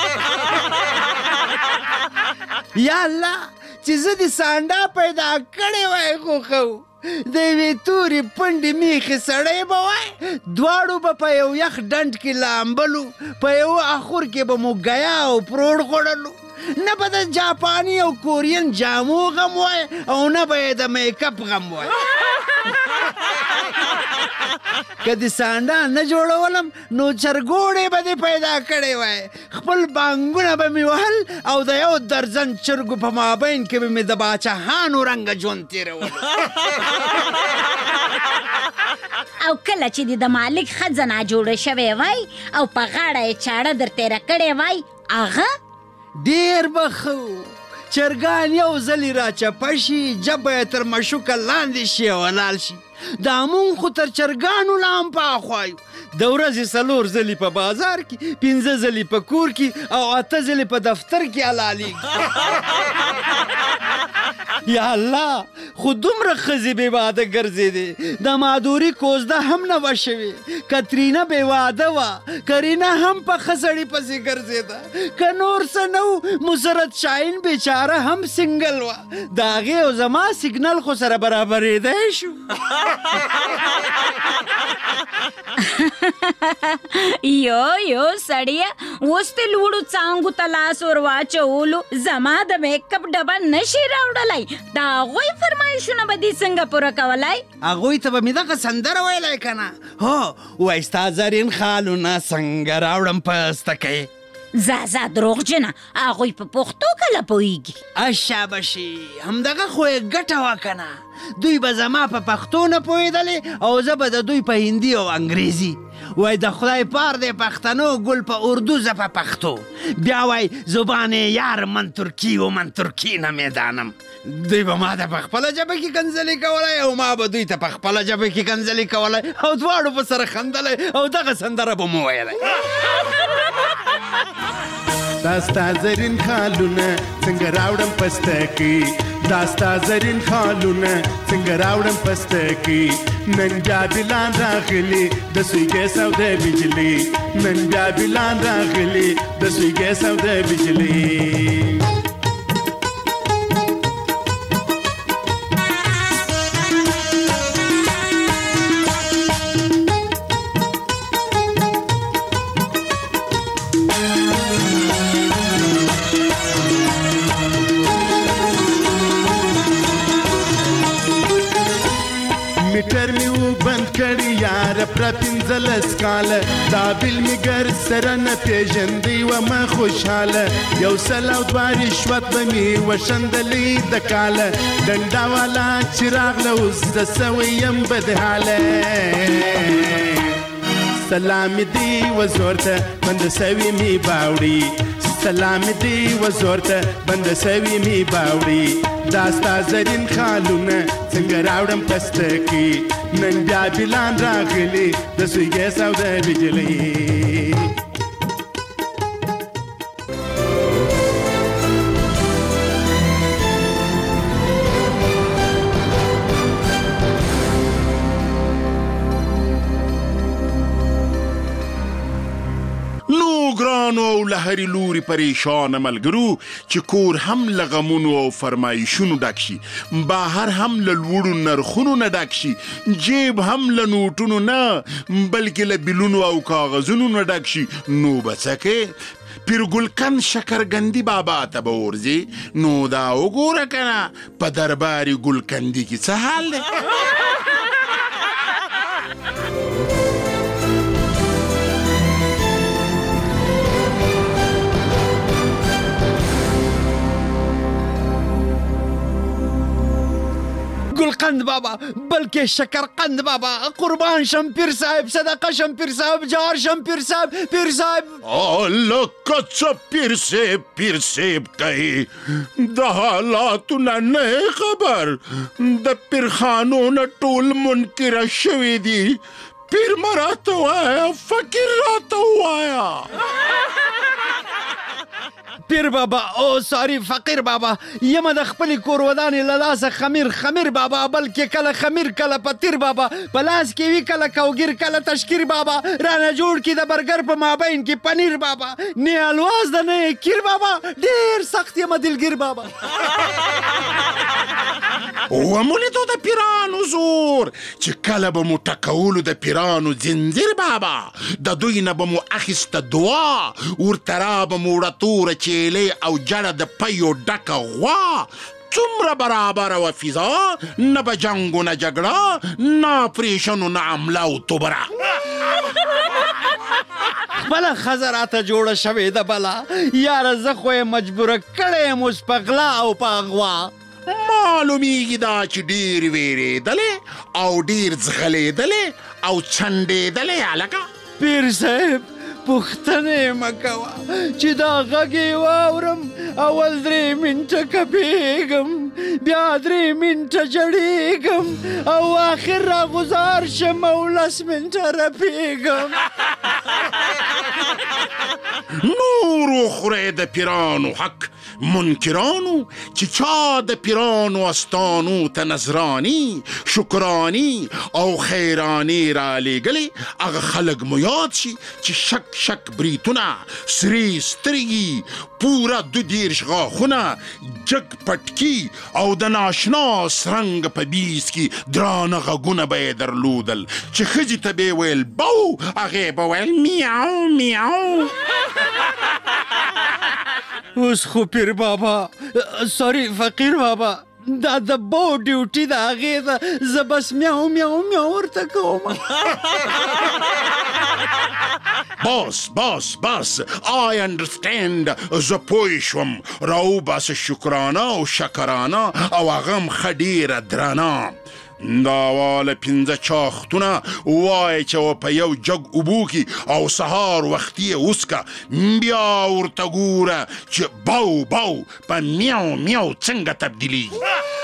یا الله چې زه دې سانډا پیدا کړې وای خو د یوې تورې پنډې میخې سړی به وای دواړو به په یو یخ ډنډ کې لامبلو په یو اخور کې به مو ګیا او پروړ خوړلو نه به د جاپاني او کورین جامو غم وای او نه به یې د میک اپ غم وای که د سانډا نه جوړولم نو چرګوړې به دې پیدا کړی وای خپل بانګونه به مې وهل او د یو درزن چرګو په مابین کې به مې د باچهانو رنګه ژوند تېرولو او کله چې د مالک ښځه ناجوړه شوې وای او په غاړه یې چاړه در تېره کړې وای هغه ډېر به ښه چرګان یو ځلې راچپه شي جبه یې تر مشوکه لاندې شي او حلال شي دا مونږ خو تر چرګانو لا هم پاخوا یو د ورځې 4 ځلې په بازار کې 5 ځلې په کور کې او 8 ځلې په دفتر کې حلالېږي یا الله خو دومره ښځې بې واده ګرځېدې د مادوري کوزده هم نه وه شوې کترینا بې واده وه کرینا هم په ښه سړي پسې ګرځېده که نور څه نه و مسرت شاهین بیچاره هم سنګل وه د هغې او زما سیګنل خو سره برابرېدی شو یو سړیه اوس دې لوړو څانګو ته لاس ور واچولو زما د میک اپ ډبه نشي راوړلی د هغوی فرمایشونه به دې څنګه پوره کولی هغوی ته به مې دغه سندره ویلی که نه هو وایي ستا زرین خالونه څنګه راوړم په سته ځه دروغجنه هغوی په پښتو کله پوهېږي شابشي همدغه خو یې ګټه وه که نه دوی به زما په پښتو نه پوهېدلې او زه به د دوی په هندي او انګریزي وای د خدای پار دی پښتنو ګل په اردو زه په پښتو بیا وای زبان یار من ترکی و من ترکی نه میدانم دوی به ما ته په خپله ژبه کې کنځلې کولی او ما به دوی ته په خپله ژبه کې کنځلې کولی او دواړو په سره خندلی او دغه سندره به مو ویلی دا ستا زرین خالونه څنګه راوړم پستکي دا ستا زرین خالونه څنګه راوړم پستکي نن بیا بلان راغلي د سوی ګیس او د بجلي نن بیا بلان راغلي د سوی ګیس او د بجلي کمپیوټر می و بند کړی یار پر 15 کاله دا بل می ګر سره نه پیژندې و ما خوشاله یو سل او دوه رشوت به می وشندلې د کاله ډنډا والا چراغ له اوس د سویم بدحاله سلام دی وزورته بند سوي می باوړي سلام دی وزورته بند سوي می باوړي داستا زرین خالونه څنګه راوړم پستکی نن بیا بلان راغلی د سوی ګیس او د بجلی ګرانو او لهري لوري پریشان ملګرو چې کور هم له غمونو او فرمایشونو ډک شي بهر هم له لوړو نرخونو نه ډک شي جیب هم له نوټونو نه بلکې له بیلونو او کاغذونو نه ډک شي نو به څه کې پیرګلکن شکرګندي بابا ته به ورځي نو دا وګوره کنه په درباري ګلکندي کې څه حال دی گلقند بابا بلکه شکرقند بابا قربان شم پیر صاحب صدقه شم پیر صاحب جار شم پیر صاحب لکه څه پیر صاحب کوي د حالاتو نه خبر د پیرخانو نه ټول منکره شوي دي پیر مراته وایا فقیر راته وایا پیر بابا او ساری فقیر بابا یم د خپل کور ودانې له لاسه خمیر بابا بلکې کله خمیر کله پتیر بابا په لاس کې وي کله کوګیر کله تشکیر بابا رانه جوړ کی د برګر په مابین کې پنیر بابا نه الواز د نه کیر بابا ډیر سخت یم دلګیر بابا ومولیدو د پیرانو زور چې کله به مو ټکولو د پیرانو زنځیر بابا د دوی نه به مو اخیسته دعا ورته را به مو وړه توره چیلې او جړه د پیو ډکه غوا څومره برابره وه فضا نه به جنګ و نه جګړه نه اپریشن و نه حمله او توبره بله ښځه راته جوړه شوې ده بله یاره زه خو یې مجبوره کړی یم اوس په غلا او په اغوا معلومیږي دا چې ډېر ویرېدلې او ډېر ځغلېدلې او څنډېدلې هلکه پیر صاحب پوښتنې مه کوه چې دا غږ یې واورم اول 3 منټه کپېږم بیا 3 منټه جړېږم او آخر راغوزار شم او 10 منټه رپېږم نور وخورئ د پیرانو حق منکرانو چې چا د پیرانو استانو ته نظرانی شکرانی او خیرانی را لېږلې هغه خلک مو یاد شي چې شک بریتونه سرې سترګې پوره 22 غاښونه جګ پټکي او د ناشنا سرنګ په بیس کې درانه غږونه به یې درلودل چې ښځې ته به یې ویل بو هغې به ویل میاو میاو اوس خو پیر بابا سوري فقیر بابا دا د بو ډیوټي د هغې ده زه بس میاو میاو میاو ورته کوم بس I understand زه پوه شوم راوباسه شکرانه او شکرانه او هغه هم ښه ډېره درانه دا واله 15 چاختونه وایه چې په یو جګ اوبو کې او سهار وختي یې وڅکه بیا ورته ګوره چې بو په میاو میاو څنګه تبدیلیږي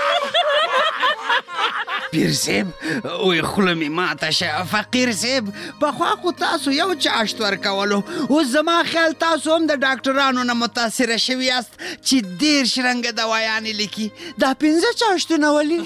پیر صاحب وی خوله مې ماته شه فقیر صاحب پخوا خو تاسو یو چاشت ورکولو اوس زما خیال تاسو هم د ډاکټرانو نه متاثره شوي یاست چې 10 رنګه دوايانې لیکي دا 15 چاشتونه ولې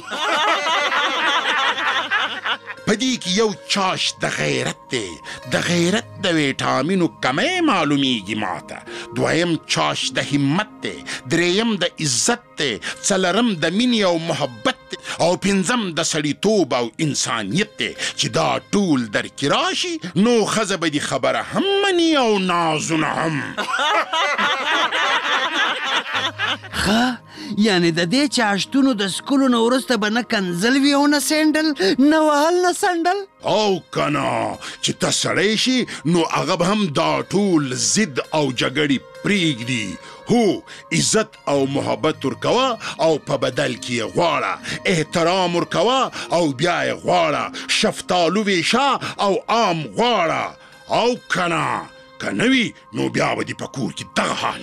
په دې کې یو چاشت د غیرت دی د غیرت د ویټامینو کمی معلومیږي ماته دویم چاشت د همت دی دریم د عزت دی څلرم د مینې او محبت دی او پنځم د سړیتوب او انسانیت دی چې دا ټول درکې راشي نو ښځه به دې خبره هم مني او نازونه هم یعنی د دې چاشتونو د سکولو نه وروسته به نه کنځل وي او نه سینډل نه وهل نه سنډل او کنا چې ته سړی شي نو هغه به هم دا ټول ضد او جګړې پرېږدي. هو عزت او محبت ورکوه او په بدل کې یې غواړه، احترام ورکوه او بیا یې غواړه، شفتالو ویشه او آم غواړه. او کنا که نه وي نو بیا به دې په کور کې دغه حال.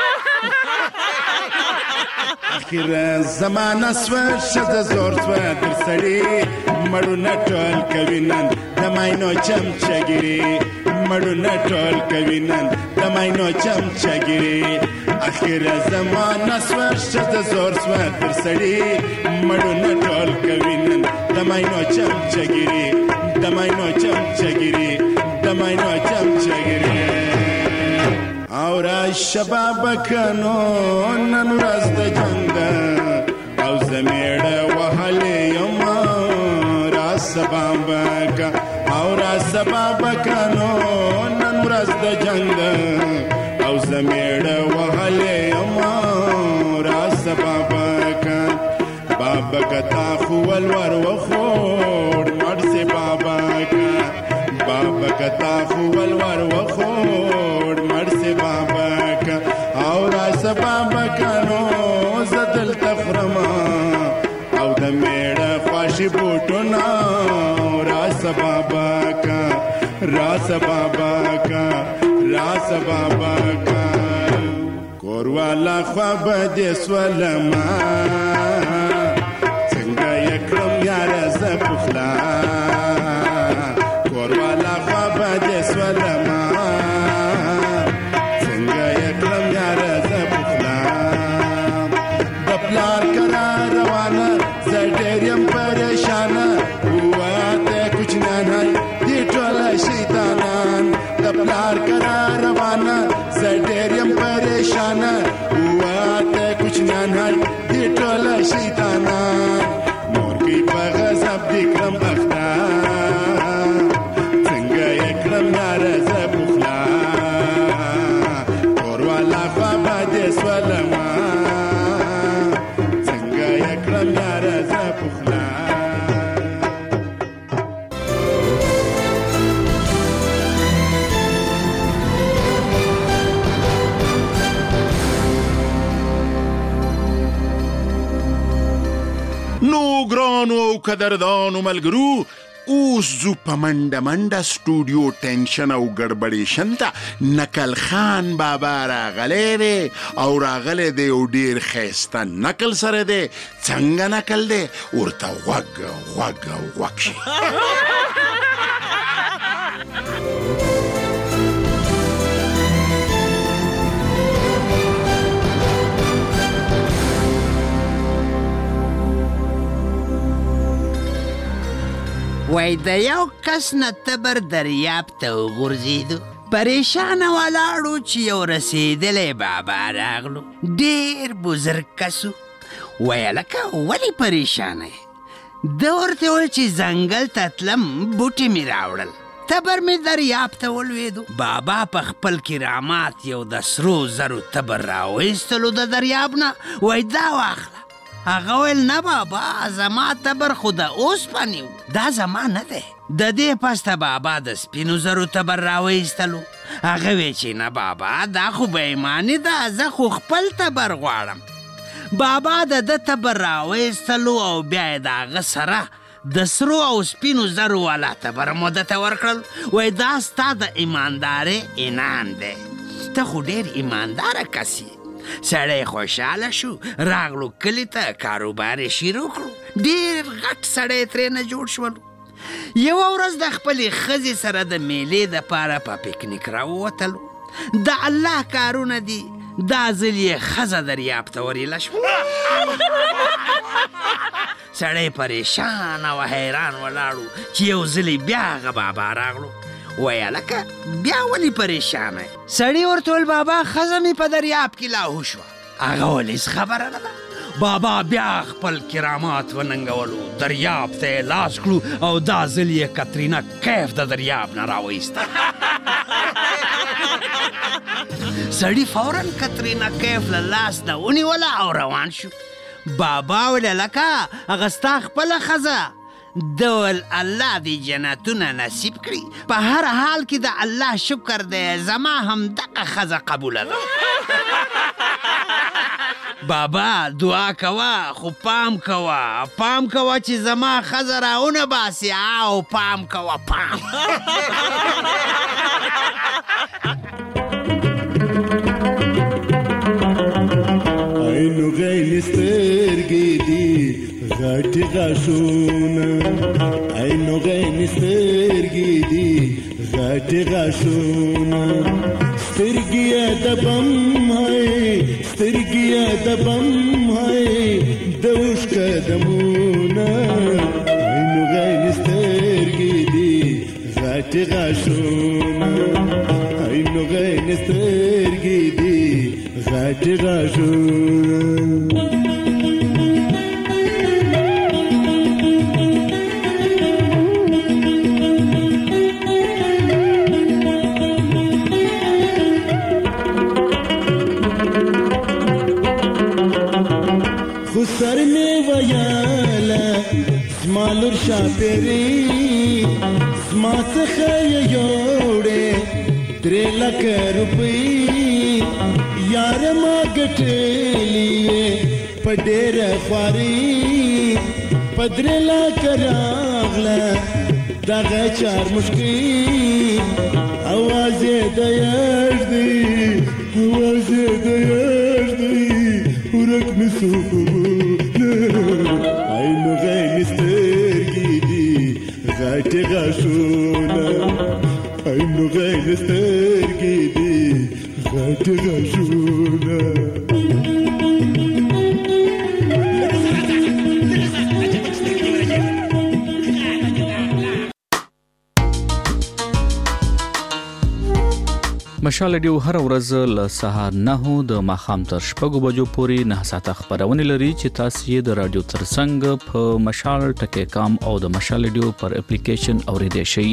اخر زمانه سوه ښځه زور سوه در سړي مړونه ټول کوي نن د ماینو چمچګیري مړونه ټول کوي نن د ماینو چمچګیري. اخر زمانه سوه ښځه زور سوه در سړي مړونه ټول کوي نن د ماینو چمچګیري د ماینو چمچګیري د ماینو چمچګیري. او را شباب کنو نن ورځ د جنگ ده او زه میړه وهلی یم را سباب که او را سباب کنو نن ورځ د جنگ ده او زه میړه وهلی یم را سباب که بابا که تا خو ولور وخوړ مړ سي بابا که بابا که تا خو ولور وخوړ مړ سي بابا که او راس بابا کنو زه دلته خورمه او د میړه خواشي بوټونه راس بابا که راس بابا که راس بابا که کور والا خوا به دې سولمه څنګه یې کړم یاره زه پخلا کور والا خوا به دې سولمه څنګه یې کړم یاره زه پخلا د پلار کرا روانه زه ډېر یم پریشانه وواته کوچنیان هی دې ټوله شیطانان د پلار کرا روانه زه ډېر یم پریشانه وواته کوچنیان هی دې ټوله شیطانان مور کوي په غضب دې کړم اخته څنګه یې کړم یاره زه پخلا کور والا خوا به دې سولمه څنګه یې کړم یاره زه پخلا. نو ګرانو او قدردانو ملګرو اوس زو په منډه منډه سټوډیو ټینشن او ګډبډېشن ته نکل خان بابا راغلی دی او راغلی دی یو ډېر ښایسته نکل سره دی. څنګه نکل دی ورته غوږ غوږ غوږ شي. وای د یو کس نه تبر دریاب ته وغورځېدو پریشانه ولاړو چې یو رسېدلی بابا راغلو ډېر بزرګ کس و. وایه لکه ولې پریشانه یې؟ ده ورته وویل چې ځنګل ته تلم بوټي مې راوړل تبر مې دریاب ته ولوېدو. بابا په خپل کرامات یو د سرو زرو تبر راویستلو د دریاب نه. وای دا واخله. هغه ویل نه بابا زما تبر خو د اوسپنې و دا زما نه دی. د دې پسته بابا د سپینو زرو تبر راویستلو. هغه وی چې نه بابا دا خو بېایماني ده زه خو خپل تبر غواړم. بابا د ده تبر راویستلو او بیا یې د هغه سره د سرو او سپینو زرو والا تبر مو دته ورکړل. وایي دا ستا د ایماندارۍ انعام دی ته خو ډېر ایمانداره کس یې. سړی خوشحاله شو راغلو کلي ته کاروبار یې شروع کړو. ډېر غټ سړی ترېنه جوړ شولو. یوه ورځ د خپلې ښځې سره د میلې دپاره په پکنیک راووتلو. د الله کارونه دي دا ځل یې ښځه دریاب ته ورېله شوه. سړی پریشان او حیران ولاړو چې یو ځلې بیا هغه بابا راغلو. وایه لکه بیا ولې پریشانه یې؟ سړي ورته ویل بابا ښځه مې په دریاب کې لاهو شوه. هغه ولې خبره نه ده. بابا بیا خپل کرامات وننګولو دریاب ته یې لاس کړو او دا ځل یې کترینه کیف د دریاب نه راوایسته. سړی فوراً کترینا کیف له لاس نه ونیوله او روان شو. بابا ویله لکه هغه ستا خپله ښځه ده ول الله دې جنتونه نصیب کړي. په هر حال کې د الله شکر دی زما همدغه ښځه قبوله ده. بابا دعا کوه خو پام کوه چې زما ښځه راونه باسي او پام کوه پام. عینو غین سترګې دي غټې غاښونه، عینو غین سترګې دي غټې غاښونه، سترګې د بم هی سترګې د بم هی د اوښکه دمونه، عینو غین سترګې دي غټې غاښونه، عینو غین سترګې دي غټې غاښونه. خو سر مې ویاله زما لور شاپېرې، زما څخه یې یوړې 3 لکه روپۍ، یاره ما ګټلې په ډېره خواري، په 3 لکه راغله دغه 4 مشکې، اواز یې د یار دی اواز یې د یار دی ورک مې سوبونه، عینو غین سترګې دي غټې غاښونه، عینو غین سترګې دي غټې غاښونه. مشال ریډیو هر ورځ له سهار 9 د ماښام تر 6 بجو پورې 9 ساعته خبرونه لري چې تاسو یې د رادیو ترڅنګ په مشال ټکی کام او د مشال ریډیو پر اپلیکیشن اوریدئ شئ.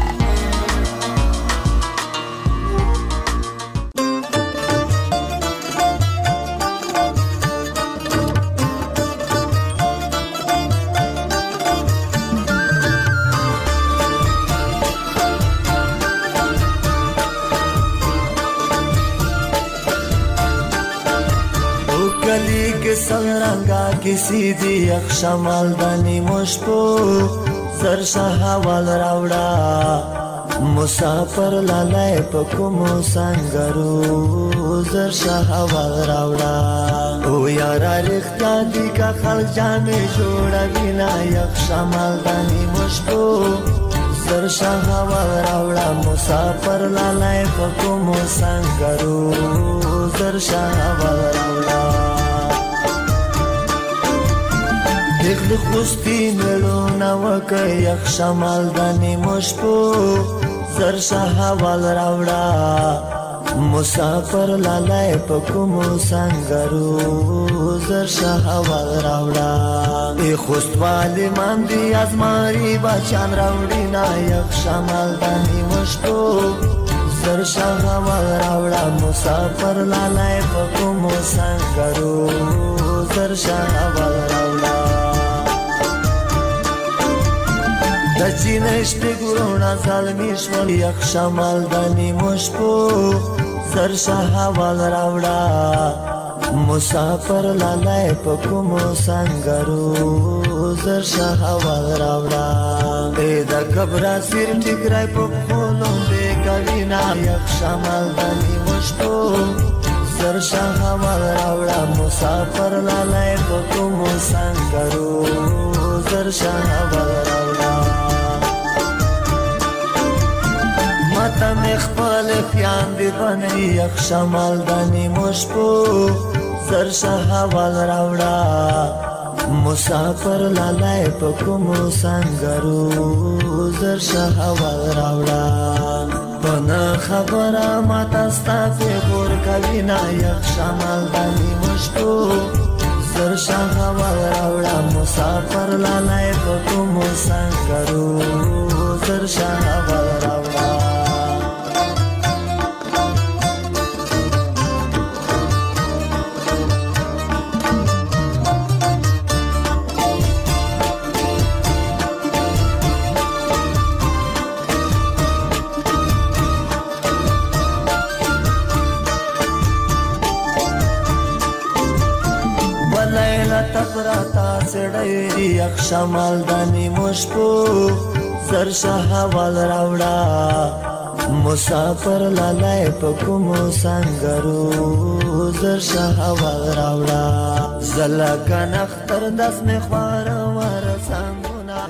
کسی دی یک شمال دانی مشپو سرشا حوال راوڑا مسافر لالای پکمو سنگرو زرشا حوال راوڑا او یارا رختیا دی کا خلق جامع جوڑا بینا یک شمال دانی مشپو سرشا حوال راوڑا مسافر لالای پکمو سنگرو زرشا حوال راوڑا دخل خوستی ملونا وکا یک شمال دانی مشپو زرشا حوال راوڑا مسافر لالای پکمو سنگرو زرشا حوال راوڑا ای خوست والی من دی از ماری بچان راوڑی نا یک شمال دانی مشپو زرشا حوال راوڑا مسافر لالای پکمو سنگرو زرشا حوال راوڑا دچینش بگرونا ظلمیش ول یک شمال دانی مشپو زرشا حوال راوڑا مسافر لالای پکمو سنگرو زرشا حوال راوڑا ای دا کبرا سیر ٹکرائی پکولون دے کوینا یک شمال دانی مشپو زرشا حوال راوڑا مسافر لالای پکمو سنگرو زرشا حوال راوڑا ماتا مخبال خیان دی بنی یک شمال دانی مشپو زرشا حوال راوڑا مسافر لالای پکمو سنگرو زرشا حوال راوڑا پنا خبرا ماتا ستا فیغور کوینا یک شمال دانی مشپو زرشا حوال راوڑا مسافر لالای پکمو سنگرو زرشا حوال راوڑا شمال دانی مشپو زر شهوال راوړه مسافر لالای پکومو سنگرو زر شهوال راوړه زلکن اختر دس می خوارم